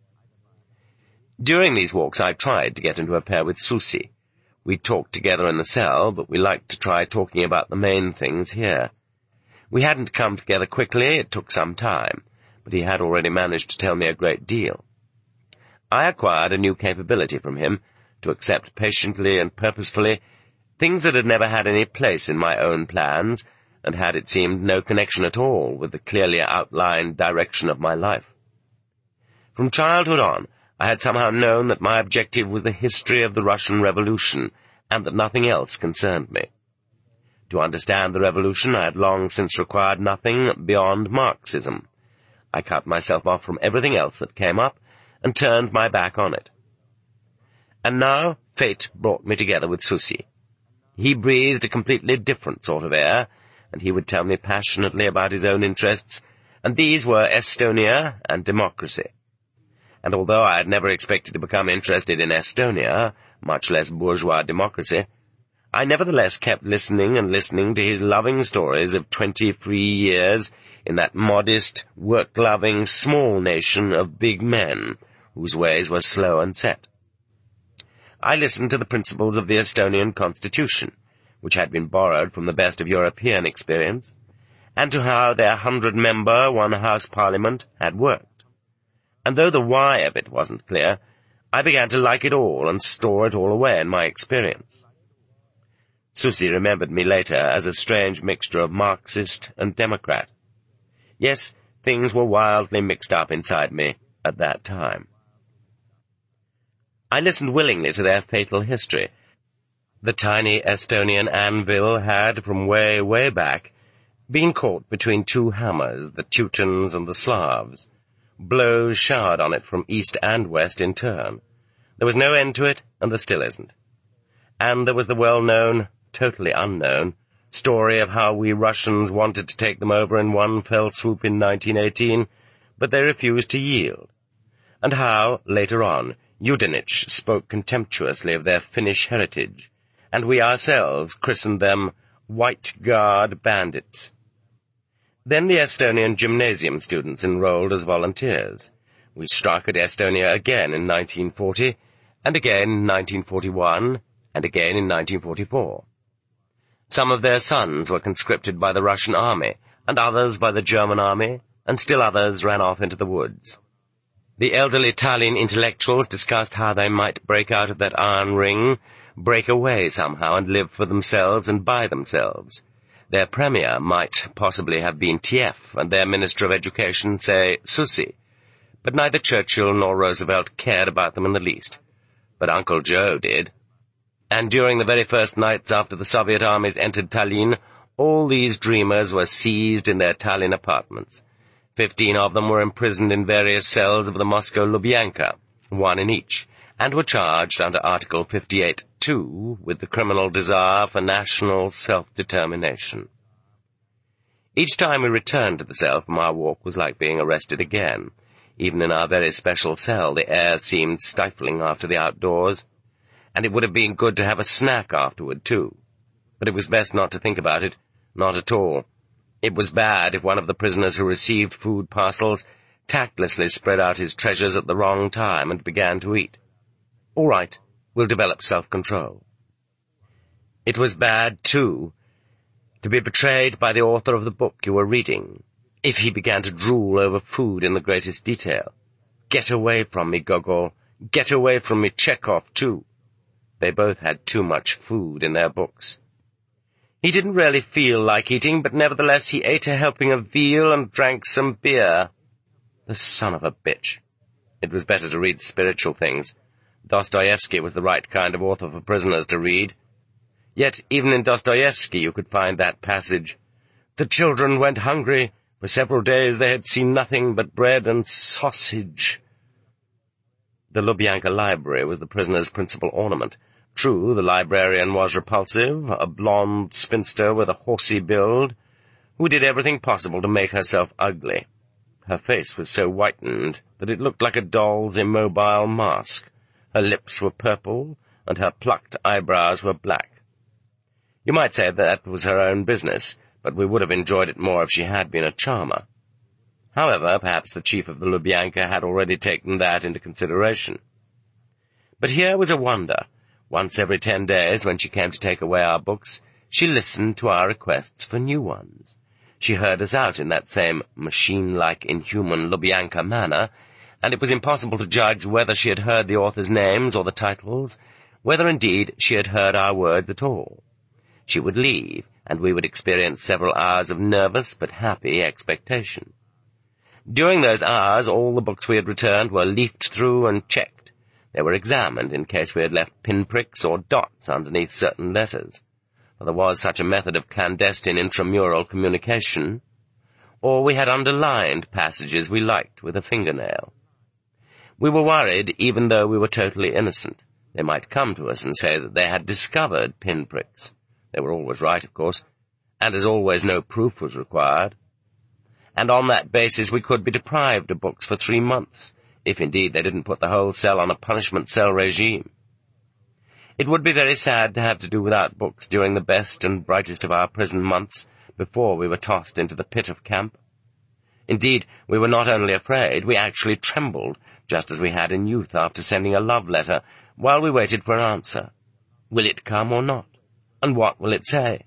During these walks I tried to get into a pair with Susi. We talked together in the cell, but we liked to try talking about the main things here. We hadn't come together quickly, it took some time, but he had already managed to tell me a great deal. I acquired a new capability from him, to accept patiently and purposefully things that had never had any place in my own plans, and had, it seemed, no connection at all with the clearly outlined direction of my life. From childhood on, I had somehow known that my objective was the history of the Russian Revolution, and that nothing else concerned me. To understand the revolution, I had long since required nothing beyond Marxism. I cut myself off from everything else that came up, and turned my back on it. And now fate brought me together with Susi. He breathed a completely different sort of air, and he would tell me passionately about his own interests, and these were Estonia and democracy. And although I had never expected to become interested in Estonia, much less bourgeois democracy, I nevertheless kept listening and listening to his loving stories of 20 free years in that modest, work-loving, small nation of big men, whose ways were slow and set. I listened to the principles of the Estonian constitution, which had been borrowed from the best of European experience, and to how their 100-member one-house parliament had worked. And though the why of it wasn't clear, I began to like it all and store it all away in my experience. Susi remembered me later as a strange mixture of Marxist and Democrat. Yes, things were wildly mixed up inside me at that time. I listened willingly to their fatal history. The tiny Estonian anvil had, from way, way back, been caught between two hammers, the Teutons and the Slavs. Blows showered on it from east and west in turn. There was no end to it, and there still isn't. And there was the well-known, totally unknown, story of how we Russians wanted to take them over in one fell swoop in 1918, but they refused to yield. and how, later on, Yudenich spoke contemptuously of their Finnish heritage, and we ourselves christened them White Guard bandits. Then the Estonian gymnasium students enrolled as volunteers. We struck at Estonia again in 1940, and again in 1941, and again in 1944. Some of their sons were conscripted by the Russian army, and others by the German army, and still others ran off into the woods. The elderly Tallinn intellectuals discussed how they might break out of that iron ring, break away somehow and live for themselves and by themselves. Their premier might possibly have been TF, and their Minister of Education, say, Susi, but neither Churchill nor Roosevelt cared about them in the least. But Uncle Joe did. And during the very first nights after the Soviet armies entered Tallinn, all these dreamers were seized in their Tallinn apartments. 15 of them were imprisoned in various cells of the Moscow Lubyanka, one in each, and were charged under Article 58.2 with the criminal desire for national self-determination. Each time we returned to the cell from our walk was like being arrested again. Even in our very special cell, the air seemed stifling after the outdoors, and it would have been good to have a snack afterward, too. But it was best not to think about it, not at all. It was bad if one of the prisoners who received food parcels tactlessly spread out his treasures at the wrong time and began to eat. All right, we'll develop self-control. It was bad, too, to be betrayed by the author of the book you were reading, if he began to drool over food in the greatest detail. Get away from me, Gogol. Get away from me, Chekhov, too. They both had too much food in their books. He didn't really feel like eating, but nevertheless he ate a helping of veal and drank some beer. The son of a bitch. It was better to read spiritual things. Dostoevsky was the right kind of author for prisoners to read. Yet even in Dostoevsky you could find that passage. The children went hungry. For several days they had seen nothing but bread and sausage. The Lubyanka library was the prisoner's principal ornament. True, the librarian was repulsive, a blonde spinster with a horsey build, who did everything possible to make herself ugly. Her face was so whitened that it looked like a doll's immobile mask. Her lips were purple, and her plucked eyebrows were black. You might say that was her own business, but we would have enjoyed it more if she had been a charmer. However, perhaps the chief of the Lubyanka had already taken that into consideration. But here was a wonder. Once every 10 days, when she came to take away our books, she listened to our requests for new ones. She heard us out in that same machine-like, inhuman Lubyanka manner, and it was impossible to judge whether she had heard the authors' names or the titles, whether indeed she had heard our words at all. She would leave, and we would experience several hours of nervous but happy expectation. During those hours, all the books we had returned were leafed through and checked. They were examined in case we had left pinpricks or dots underneath certain letters, for there was such a method of clandestine intramural communication, or we had underlined passages we liked with a fingernail. We were worried even though we were totally innocent. They might come to us and say that they had discovered pinpricks. They were always right, of course, and as always no proof was required. And on that basis we could be deprived of books for 3 months, if indeed they didn't put the whole cell on a punishment cell regime. It would be very sad to have to do without books during the best and brightest of our prison months before we were tossed into the pit of camp. Indeed, we were not only afraid, we actually trembled, just as we had in youth after sending a love letter, while we waited for an answer. Will it come or not? And what will it say?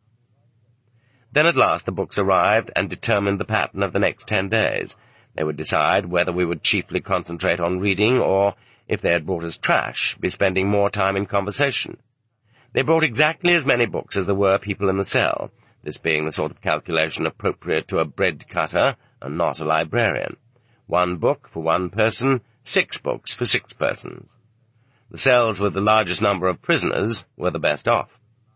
Then at last the books arrived and determined the pattern of the next 10 days. They would decide whether we would chiefly concentrate on reading or, if they had brought us trash, be spending more time in conversation. They brought exactly as many books as there were people in the cell, this being the sort of calculation appropriate to a bread cutter and not a librarian. 1 book for 1 person, 6 books for 6 persons. The cells with the largest number of prisoners were the best off.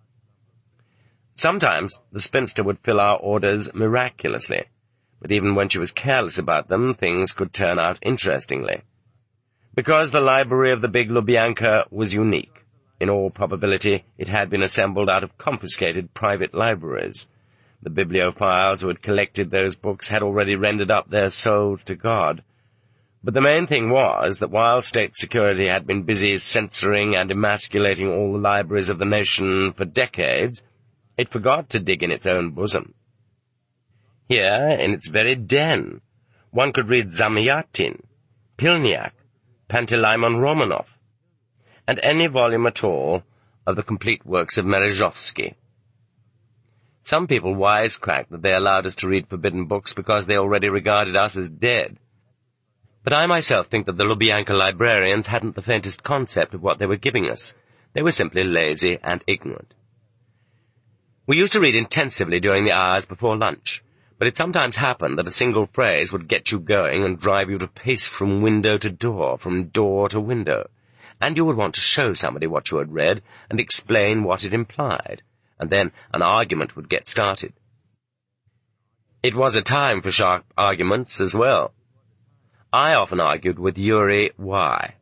Sometimes the spinster would fill our orders miraculously, but even when she was careless about them, things could turn out interestingly. Because the library of the big Lubyanka was unique, in all probability it had been assembled out of confiscated private libraries. The bibliophiles who had collected those books had already rendered up their souls to God. But the main thing was that while state security had been busy censoring and emasculating all the libraries of the nation for decades, it forgot to dig in its own bosom. Here, in its very den, one could read Zamyatin, Pilniak, Panteleimon Romanov, and any volume at all of the complete works of Merezhovsky. Some people wisecracked that they allowed us to read forbidden books because they already regarded us as dead. But I myself think that the Lubyanka librarians hadn't the faintest concept of what they were giving us. They were simply lazy and ignorant. We used to read intensively during the hours before lunch, but it sometimes happened that a single phrase would get you going and drive you to pace from window to door, from door to window, and you would want to show somebody what you had read and explain what it implied, and then an argument would get started. It was a time for sharp arguments as well. I often argued with Yuri Y.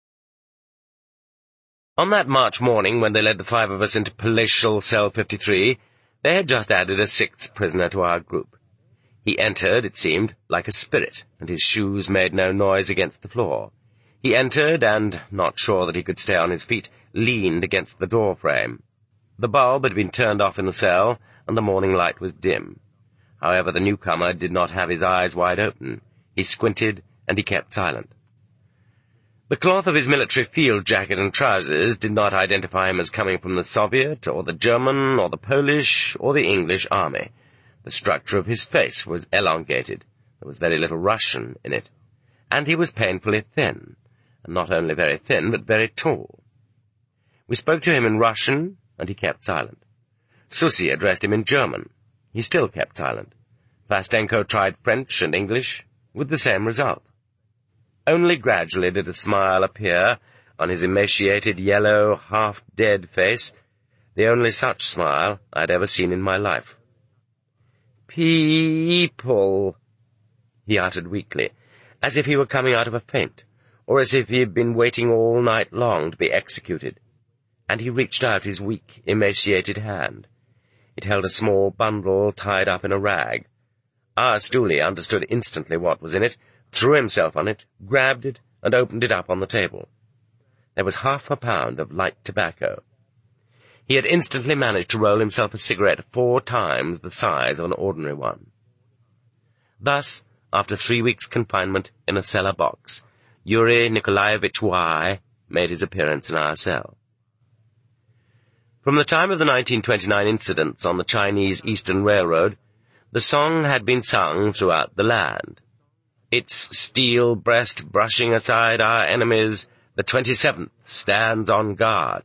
On that March morning, when they led the five of us into palatial cell 53, they had just added a sixth prisoner to our group. He entered, it seemed, like a spirit, and his shoes made no noise against the floor. He entered, and, not sure that he could stay on his feet, leaned against the door frame. The bulb had been turned off in the cell, and the morning light was dim. However, the newcomer did not have his eyes wide open. He squinted, and he kept silent. The cloth of his military field jacket and trousers did not identify him as coming from the Soviet, or the German, or the Polish, or the English army. The structure of his face was elongated. There was very little Russian in it. And he was painfully thin, and not only very thin, but very tall. We spoke to him in Russian, and he kept silent. Susi addressed him in German. He still kept silent. Vastenko tried French and English, with the same result. Only gradually did a smile appear on his emaciated, yellow, half-dead face, the only such smile I had ever seen in my life. "People," he uttered weakly, as if he were coming out of a faint, or as if he had been waiting all night long to be executed, and he reached out his weak, emaciated hand. It held a small bundle tied up in a rag. Our stoolie understood instantly what was in it, threw himself on it, grabbed it, and opened it up on the table. There was 1/2 pound of light tobacco. He had instantly managed to roll himself a cigarette 4 times the size of an ordinary one. Thus, after 3 weeks' confinement in a cellar box, Yuri Nikolaevich Y. made his appearance in our cell. From the time of the 1929 incidents on the Chinese Eastern Railroad, the song had been sung throughout the land. Its steel breast brushing aside our enemies, the 27th stands on guard.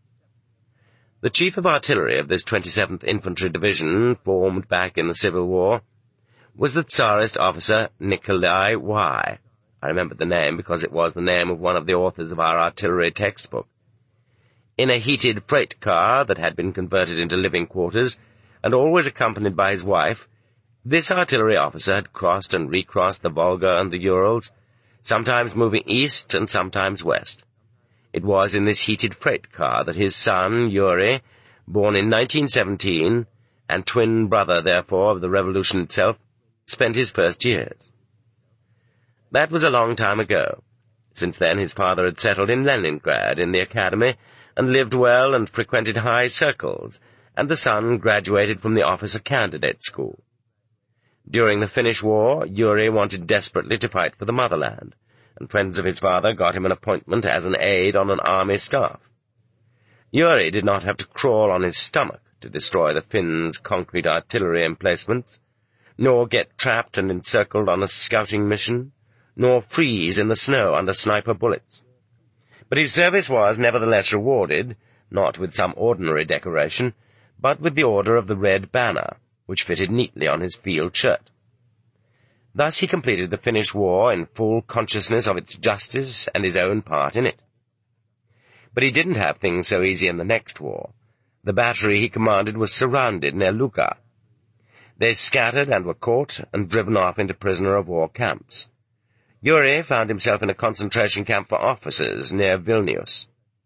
The chief of artillery of this 27th Infantry Division, formed back in the Civil War, was the Tsarist officer Nikolai Y. I remembered the name because it was the name of one of the authors of our artillery textbook. In a heated freight car that had been converted into living quarters, and always accompanied by his wife, this artillery officer had crossed and recrossed the Volga and the Urals, sometimes moving east and sometimes west. It was in this heated freight car that his son, Yuri, born in 1917, and twin brother, therefore, of the revolution itself, spent his first years. That was a long time ago. Since then his father had settled in Leningrad, in the academy, and lived well and frequented high circles, and the son graduated from the officer candidate school. During the Finnish War, Yuri wanted desperately to fight for the motherland, and friends of his father got him an appointment as an aide on an army staff. Yuri did not have to crawl on his stomach to destroy the Finns' concrete artillery emplacements, nor get trapped and encircled on a scouting mission, nor freeze in the snow under sniper bullets. But his service was nevertheless rewarded, not with some ordinary decoration, but with the Order of the Red Banner, which fitted neatly on his field shirt. Thus he completed the Finnish War in full consciousness of its justice and his own part in it. But he didn't have things so easy in the next war. The battery he commanded was surrounded near Luka. They scattered and were caught and driven off into prisoner-of-war camps. Yuri found himself in a concentration camp for officers near Vilnius.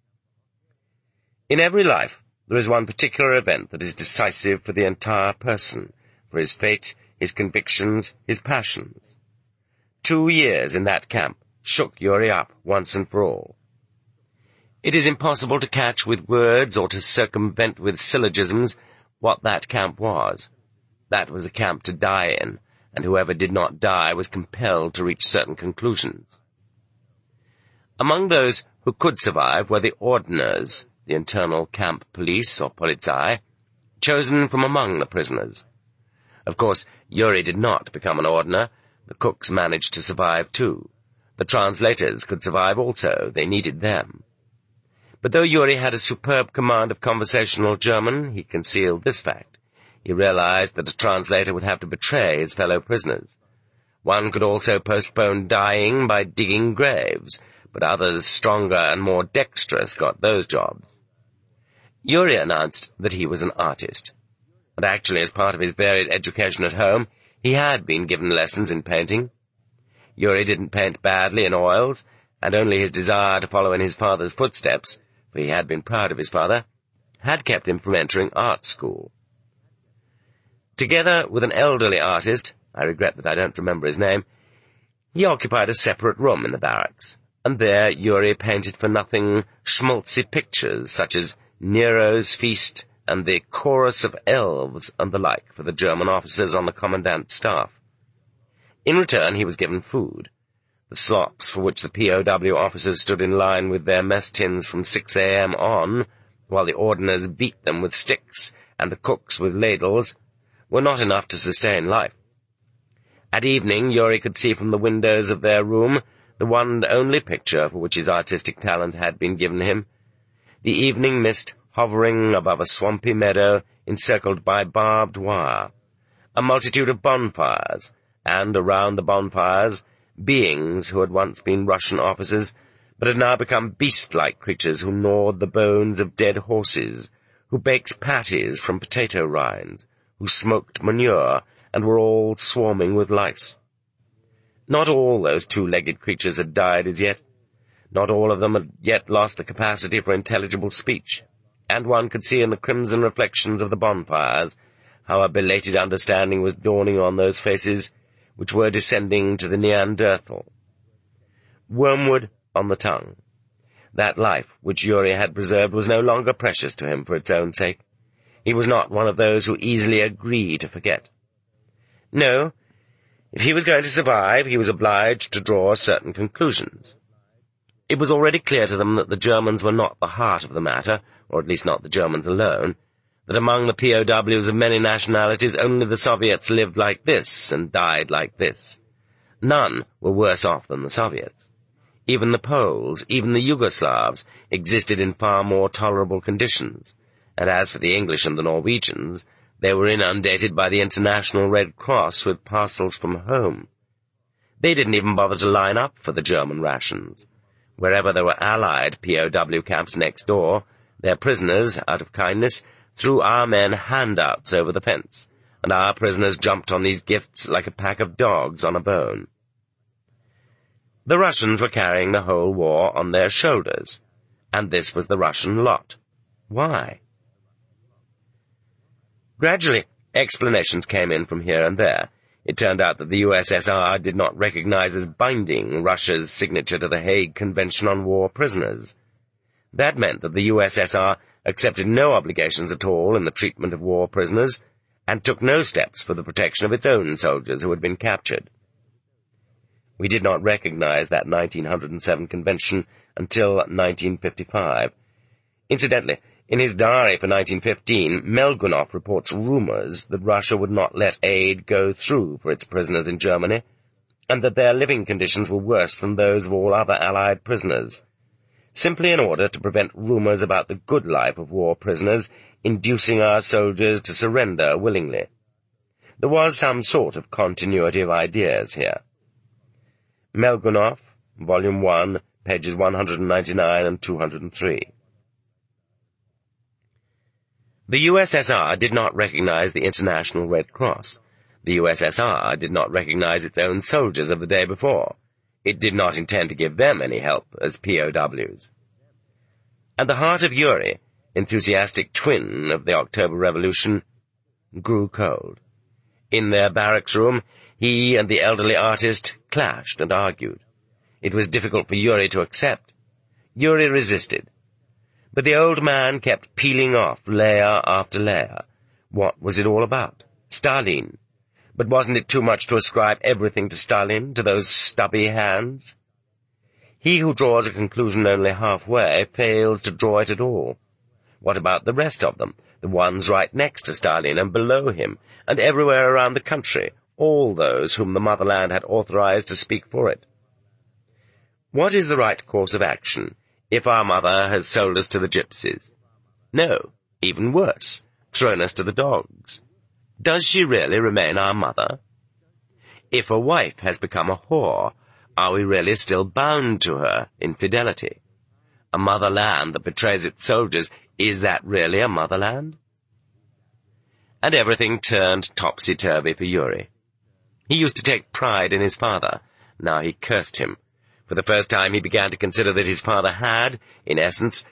In every life, there is one particular event that is decisive for the entire person, for his fate, his convictions, his passions. 2 years in that camp shook Yuri up once and for all. It is impossible to catch with words or to circumvent with syllogisms what that camp was. That was a camp to die in, and whoever did not die was compelled to reach certain conclusions. Among those who could survive were the ordners, the internal camp police or Polizei, chosen from among the prisoners. Of course, Yuri did not become an ordner. The cooks managed to survive too. The translators could survive also. They needed them. But though Yuri had a superb command of conversational German, he concealed this fact. He realized that a translator would have to betray his fellow prisoners. One could also postpone dying by digging graves, but others stronger and more dexterous got those jobs. Yuri announced that he was an artist, and actually as part of his varied education at home, he had been given lessons in painting. Yuri didn't paint badly in oils, and only his desire to follow in his father's footsteps, for he had been proud of his father, had kept him from entering art school. Together with an elderly artist, I regret that I don't remember his name, he occupied a separate room in the barracks, and there Yuri painted for nothing schmaltzy pictures such as Nero's Feast and the Chorus of Elves and the like for the German officers on the commandant's staff. In return he was given food, the slops for which the POW officers stood in line with their mess tins from 6 a.m. on, while the ordners beat them with sticks and the cooks with ladles, were not enough to sustain life. At evening Yuri could see from the windows of their room the one and only picture for which his artistic talent had been given him, the evening mist hovering above a swampy meadow encircled by barbed wire, a multitude of bonfires, and around the bonfires beings who had once been Russian officers, but had now become beast-like creatures who gnawed the bones of dead horses, who baked patties from potato rinds, who smoked manure, and were all swarming with lice. Not all those two-legged creatures had died as yet. Not all of them had yet lost the capacity for intelligible speech, and one could see in the crimson reflections of the bonfires how a belated understanding was dawning on those faces which were descending to the Neanderthal. Wormwood on the tongue. That life which Yuri had preserved was no longer precious to him for its own sake. He was not one of those who easily agree to forget. No, if he was going to survive, he was obliged to draw certain conclusions. It was already clear to them that the Germans were not the heart of the matter, or at least not the Germans alone, that among the POWs of many nationalities only the Soviets lived like this and died like this. None were worse off than the Soviets. Even the Poles, even the Yugoslavs, existed in far more tolerable conditions, and as for the English and the Norwegians, they were inundated by the International Red Cross with parcels from home. They didn't even bother to line up for the German rations. Wherever there were Allied POW camps next door, their prisoners, out of kindness, threw our men handouts over the fence, and our prisoners jumped on these gifts like a pack of dogs on a bone. The Russians were carrying the whole war on their shoulders, and this was the Russian lot. Why? Gradually, explanations came in from here and there. It turned out that the USSR did not recognize as binding Russia's signature to the Hague Convention on War Prisoners. That meant that the USSR accepted no obligations at all in the treatment of war prisoners, and took no steps for the protection of its own soldiers who had been captured. We did not recognize that 1907 convention until 1955. Incidentally, in his diary for 1915, Melgunov reports rumors that Russia would not let aid go through for its prisoners in Germany, and that their living conditions were worse than those of all other Allied prisoners, simply in order to prevent rumors about the good life of war prisoners inducing our soldiers to surrender willingly. There was some sort of continuity of ideas here. Melgunov, Volume 1, pages 199 and 203. The USSR did not recognize the International Red Cross. The USSR did not recognize its own soldiers of the day before. It did not intend to give them any help as POWs. And the heart of Yuri, enthusiastic twin of the October Revolution, grew cold. In their barracks room, he and the elderly artist clashed and argued. It was difficult for Yuri to accept. Yuri resisted. But the old man kept peeling off layer after layer. What was it all about? Stalin. But wasn't it too much to ascribe everything to Stalin, to those stubby hands? He who draws a conclusion only halfway fails to draw it at all. What about the rest of them, the ones right next to Stalin and below him, and everywhere around the country, all those whom the motherland had authorized to speak for it? What is the right course of action if our mother has sold us to the gypsies? No, even worse, thrown us to the dogs. Does she really remain our mother? If a wife has become a whore, are we really still bound to her in fidelity? A motherland that betrays its soldiers, is that really a motherland? And everything turned topsy-turvy for Yuri. He used to take pride in his father. Now he cursed him. For the first time he began to consider that his father had, in essence,